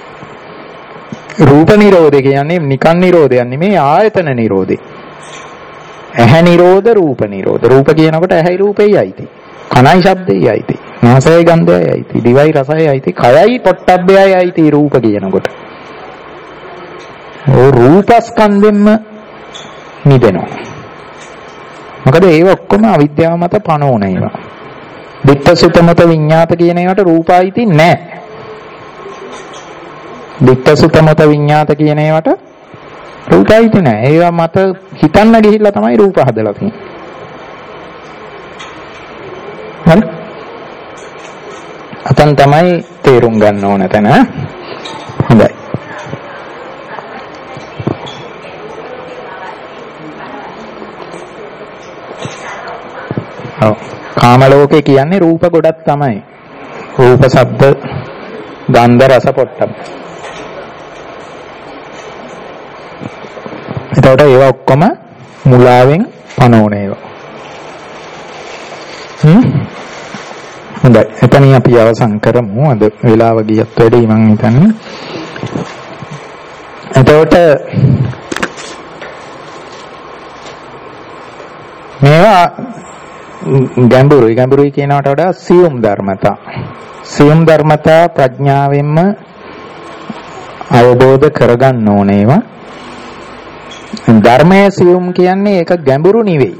රූප නිරෝධය කියන්නේ නිකන් නිරෝධයක් නෙමෙයි ආයතන නිරෝධය. ඇහැ නිරෝධ රූප නිරෝධ. රූප කියනකොට ඇහැයි රූපෙයි අයිති. කනයි ශබ්දෙයි අයිති. නාසයයි ගන්ධයයි අයිති. දිවයි රසයයි අයිති. කයයි පොට්ටබ්බයයි අයිති රූප කියනකොට. ඕ රූපස්කන්ධෙන්ම නිදෙනවා. මොකද ඒව ඔක්කොම අවිද්‍යාව මත පනෝන ඒවා. දිට්ඨ සුත මත විඤ්ඤාත කියන ඒවාට රූපයිති නැහැ. දිට්ඨ සුත මත විඤ්ඤාත කියන ඒවාට රූපයිති නැහැ. ඒවා මත හිතන්න ගිහිල්ලා තමයි රූප හදලා තියෙන්නේ. හරි? අතන් තමයි තේරුම් ගන්න ඕන තැන. හොඳයි. කාම ලෝකේ කියන්නේ රූප ගොඩක් තමයි. රූප, ශබ්ද, ගන්ධ, රස, පොට්ටබ්බ. එතකොට ඒවා ඔක්කොම මුලාවෙන් පනෝන ඒවා. හොඳයි. එතනින් අපි අවසන් කරමු. අද වෙලාව ගියත් වැඩි මං හිතන්නේ. එතකොට මේවා ගැඹුරුයි කියනවට වඩා සියුම් ධර්මතා. සියුම් ධර්මතා ප්‍රඥාවෙන්ම අවබෝධ කරගන්න ඕනේ ඒවා. ධර්මයේ සියුම් කියන්නේ ඒක ගැඹුරු නෙවෙයි.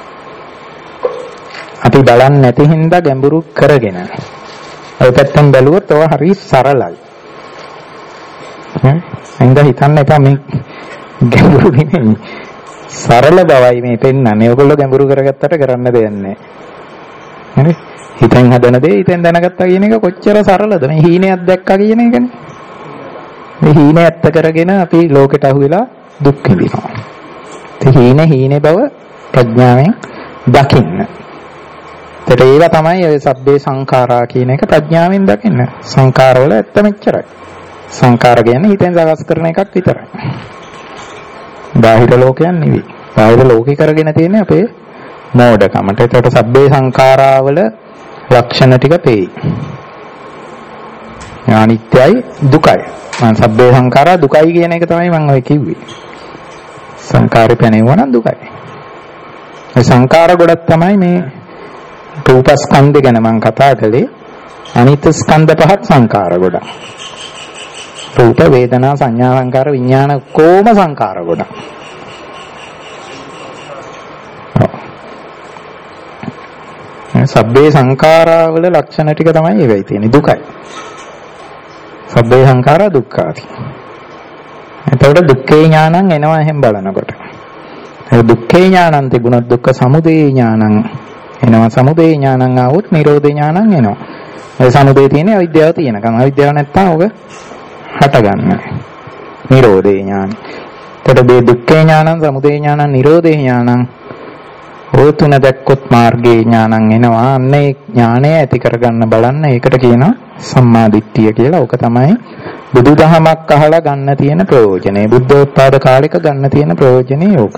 අපි බලන්නේ නැති හින්දා ගැඹුරු කරගෙන. ඔය පැත්තෙන් බැලුවොත් ඔය හරි සරලයි. හින්දා හිතන්න එපා මේ ගැඹුරු නෙමෙයි. සරල බවයි මේ පෙන්නන්නේ. ඔයගොල්ලෝ ගැඹුරු කරගත්තට කරන්න දෙයක් නැහැ. හරි? හිතෙන් හදන දේ හිතෙන් දැනගත්තා කියන එක කොච්චර සරලද? මේ හීනයක් දැක්කා කියන එකනේ. මේ හීනේ ඇත්ත කරගෙන අපි ලෝකෙට අහුවෙලා දුක් විඳිනවා. ඒ හීනේ බව ප්‍රඥාවෙන් දකින්න. ඒවා තමයි ඔය සබ්බේ සංඛාරා කියන එක ප්‍රඥාවෙන් දකින්න. සංඛාරවල ඇත්ත මෙච්චරයි. සංඛාර කියන්නේ හිතෙන් සකස් කරන එකක් විතරයි. බාහිර ලෝකයක් නෙවෙයි. බාහිර ලෝකේ කරගෙන තියෙන්නේ අපේ මෝඩකමට. ඒකට සබ්බේ සංඛාරාවල ලක්ෂණ ටික පෙයි. අනිත්‍යයි දුකයි. මම සබ්බේ සංඛාරා දුකයි කියන එක තමයි මම ඔය කිව්වේ. සංඛාරේ පැනෙවුවා නම් දුකයි. ඒ සංඛාර ගොඩක් තමයි මේ රූපස්කන්ධ ගැන මම කතා කළේ. අනිත් ස්කන්ධ පහක් සංඛාර ගොඩක්. රූප, වේදනා, සංඥා, සංකාර, විඥාන කොම සංකාර ගොඩක්. සබ්බේ සංඛාරවල ලක්ෂණ ටික තමයි ඒවයි තියෙන්නේ. දුකයි. සබ්බේ සංඛාරා දුක්ඛාති. එතකොට දුක්ඛේ ඥානං එනවා එහෙන් බලනකොට. ඒ දුක්ඛේ ඥානං තිබුණොත් දුක්ඛ සමුදය ඥානං එනවා. සමුදය ඥානං ආවොත් නිරෝධ ඥානං එනවා. ඒ සමුදය තියෙන්නේ අවිද්‍යාව තියෙනකම්. අවිද්‍යාව නැත්තම් ඔබ හට ගන්න. නිරෝධේ ඥාන. එතකොට මේ දුක්ඛේ ඥානං, සමුදය ඥානං, නිරෝධේ ඥානං ඔය තුන දැක්කොත් මාර්ගයේ ඥානං එනවා. අන්න ඒ ඥානය ඇති කරගන්න බලන්න. ඒකට කියනවා සම්මා දිට්ඨිය කියලා. ඕක තමයි බුදුදහමක් අහලා ගන්න තියෙන ප්‍රයෝජනේ. බුද්ධෝත්පාද කාලෙක ගන්න තියෙන ප්‍රයෝජනේ ඕක.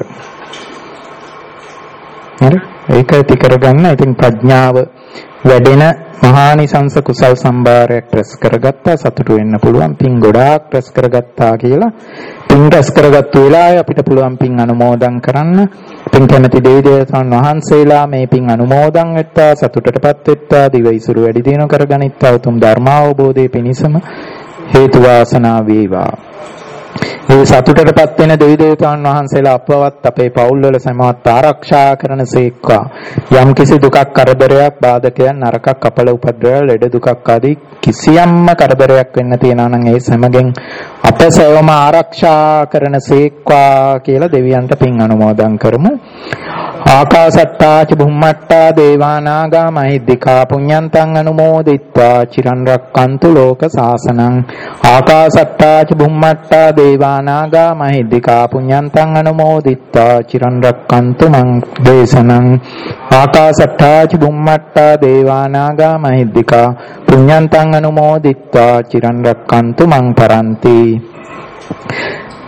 හරි? ඒක ඇති කරගන්න. ඉතින් ප්‍රඥාව වැඩෙන මහානිසංස කුසල් සම්භාරයක් රැස් කරගත්තා. සතුටු වෙන්න පුළුවන්. පින් ගොඩාක් රැස් කරගත්තා කියලා. පින් රැස් කරගත්තු වෙලාවේ අපිට පුළුවන් පින් අනුමෝදන් කරන්න. පින් කැමැති දෙවියන් වහන්සේලා මේ පින් අනුමෝදන් වෙත්තා, සතුටටපත් වෙත්තා, දිවයිසුරු වැඩි දිනු කරගනිත්තා. උතුම් ධර්මාවබෝධයේ පිණිසම හේතු වාසනා වේවා. ඒ සතුටටපත් වෙන දෙවියන් වහන්සේලා අපවත් අපේ පවුල්වල සමවත් ආරක්ෂා කරනසේක්වා. යම් කිසි දුකක්, කරදරයක්, බාධකයක්, නරකක්, අපල උපද්‍රවයන්, ලෙඩ දුකක් ආදී කිසියම්ම කරදරයක් වෙන්න තියනවා නම් ඒ සමගින් අප සවම ආරක්ෂා කරනසේක්වා කියලා දෙවියන්ට පින් අනුමෝදන් කරමු. ආකාසට්ටා ච බුම්මට්ටා දේවානාගා මහිද්దికා පුඤ්ඤන්තං අනුමෝදිත්වා චිරන් රක්칸තු ලෝක සාසනං. ආකාසට්ටා ච බුම්මට්ටා දේවානාගා මහිද්దికා පුඤ්ඤන්තං අනුමෝදිත්වා චිරන් රක්칸තු මං දේශනං. ආකාසට්ටා ච බුම්මට්ටා දේවානාගා මහිද්దికා පුඤ්ඤන්තං අනුමෝදිත්වා චිරන් රක්칸තු මං පරන්ති.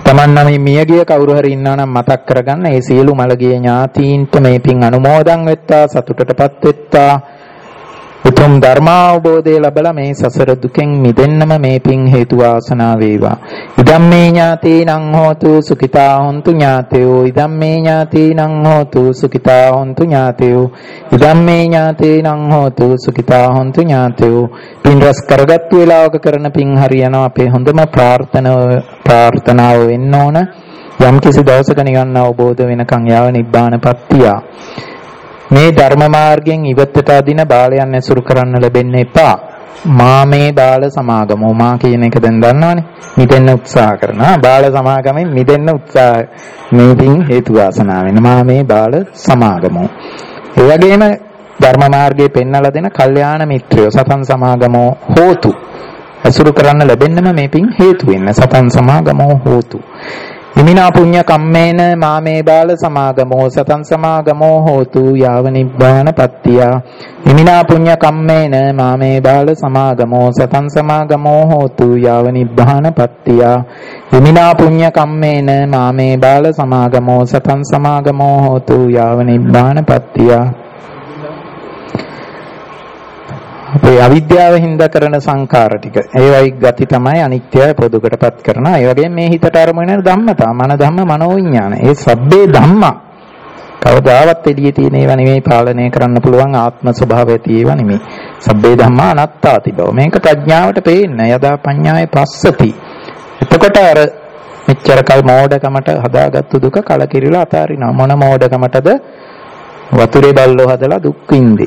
තමන් නම් මියගිය කවුරු හරි ඉන්නා නම් මතක් කරගන්න. ඒ සියලු මළගිය ඥාතීන්ට මේ පින් අනුමෝදන් වෙත්තා, සතුටටපත් වෙත්තා. උතුම් ධර්මාවබෝධය ලැබලා මේ සසර දුකෙන් මිදෙන්නම මේ පින් හේතු වාසනා වේවා. ඉදම්මේ ඥාතීනං හෝතු සුඛිතා හොන්තු ඥාතයෝ. ඉදම්මේ ඥාතීනං හෝතු සුඛිතා හොන්තු ඥාතයෝ. ඉදම්මේ ඥාතීනං හෝතු සුඛිතා හොන්තු ඥාතයෝ. පින් රැස් කරගත්තු වේලාවක කරන පින් හරියනවා. අපේ හොඳම ප්‍රාර්ථනාව වෙන්න ඕන යම් කිසි දවසක නිවන් අවබෝධ වෙනකන් යාව නිබ්බානපත්තිය. මේ ධර්ම මාර්ගයෙන් ඉවතට අදින බාලයන් ඇසුරු කරන්න ලැබෙන්න එපා. මා මේ බාල සමාගමෝ මා කියන එක දැන් දන්නවනේ. මිදෙන්න උත්සාහ කරනවා. බාල සමාගමෙන් මිදෙන්න උත්සාහ මේකින් හේතු වාසනා වෙන මා මේ බාල සමාගමෝ. ඒ වගේම ධර්ම මාර්ගයේ පෙන්වලා දෙන කල්යාණ මිත්‍රයෝ සතන් සමාගමෝ හෝතු. ඇසුරු කරන්න ලැබෙන්නම මේ පින් හේතු වෙන්න. සතන් සමාගමෝ හෝතු. ඉමිනා පුඤ්ඤ කම්මේන මාමේ බාල සමාගමෝ සතං සමාගමෝ හෝතු යාව නිබ්බාන පත්තිය. ඉමිනා පුඤ්ඤ කම්මේන මාමේ බාල සමාගමෝ සතං සමාගමෝ හෝතු යාව නිබ්බාන පත්තිය. ඉමිනා පුඤ්ඤ කම්මේන මාමේ බාල සමාගමෝ සතං සමාගමෝ හෝතු යාව නිබ්බාන පත්තිය. අපේ අවිද්‍යාව හින්දා කරන සංකාර ටික ඒවයි ගති තමයි අනිත්‍යය පොදුකටපත් කරනවා. ඒ වගේම මේ හිතට අරමුණ වෙන ධම්මතා මන ධම්ම මනෝ විඥාන. ඒ සබ්බේ ධම්මා කවදාවත් එළියේ තියෙන ඒවා නෙමෙයි පාලනය කරන්න පුළුවන් ආත්ම ස්වභාවය තියෙවා නෙමෙයි. සබ්බේ ධම්මා අනාත්තාති බව. මේක ප්‍රඥාවට පේන්නේ. යදා පඤ්ඤාය පස්සති. එතකොට අර මෙච්චර කල් මෝඩකමට හදාගත්තු දුක කලකිරිලා අතාරිනවා. මොන මෝඩකමටද? වතුරේ බල්ලෝ හදලා දුක් විඳි.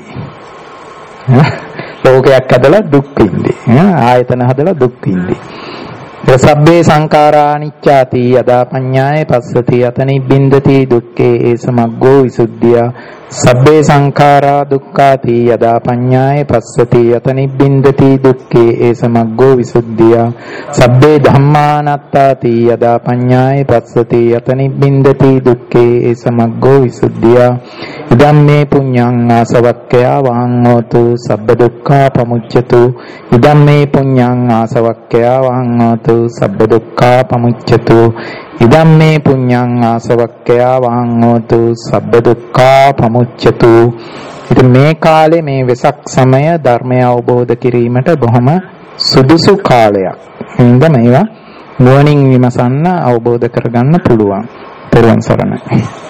ලෝකයක් හදලා දුක් විඳි. ආයතන හදලා දුක් විඳි. සබ්බේ සංඛාරා අනිච්චාති යදා පඤ්ඤාය පස්සති අතනි බින්දති දුක්ඛේ ඒ සමග්ගෝ විසුද්ධිය. සබ්බේ සංඛාරා දුක්ඛාති යදා පඤ්ඤාය පස්සති අතනි බින්දති දුක්ඛේ ඒ සමග්ගෝ විසුද්ධිය. සබ්බේ ධම්මානත්තාති යදා පඤ්ඤාය පස්සති අතනි බින්දති දුක්ඛේ ඒ සමග්ගෝ විසුද්ධිය. ඉදම්මේ පුඤ්ඤං ආසවක්ඛයා වහං හෝතු සබ්බ දුක්ඛා පමුච්ඡතු. ඉදම්මේ පුඤ්ඤං ආසවක්ඛයා වහං හෝතු සබ්බ දුක්ඛා පමුච්ඡතු. ඉදම්මේ පුඤ්ඤං ආසවක්ඛයා වහං හෝතු සබ්බ දුක්ඛා පමුච්ඡතු. ඉතින් මේ කාලේ මේ වෙසක් සමය ධර්මය අවබෝධ කිරීමට බොහොම සුදුසු කාලයක්. හින්ද මේවා නුවණින් විමසන්න අවබෝධ කරගන්න පුළුවන්. පෙරවන් සරණයි.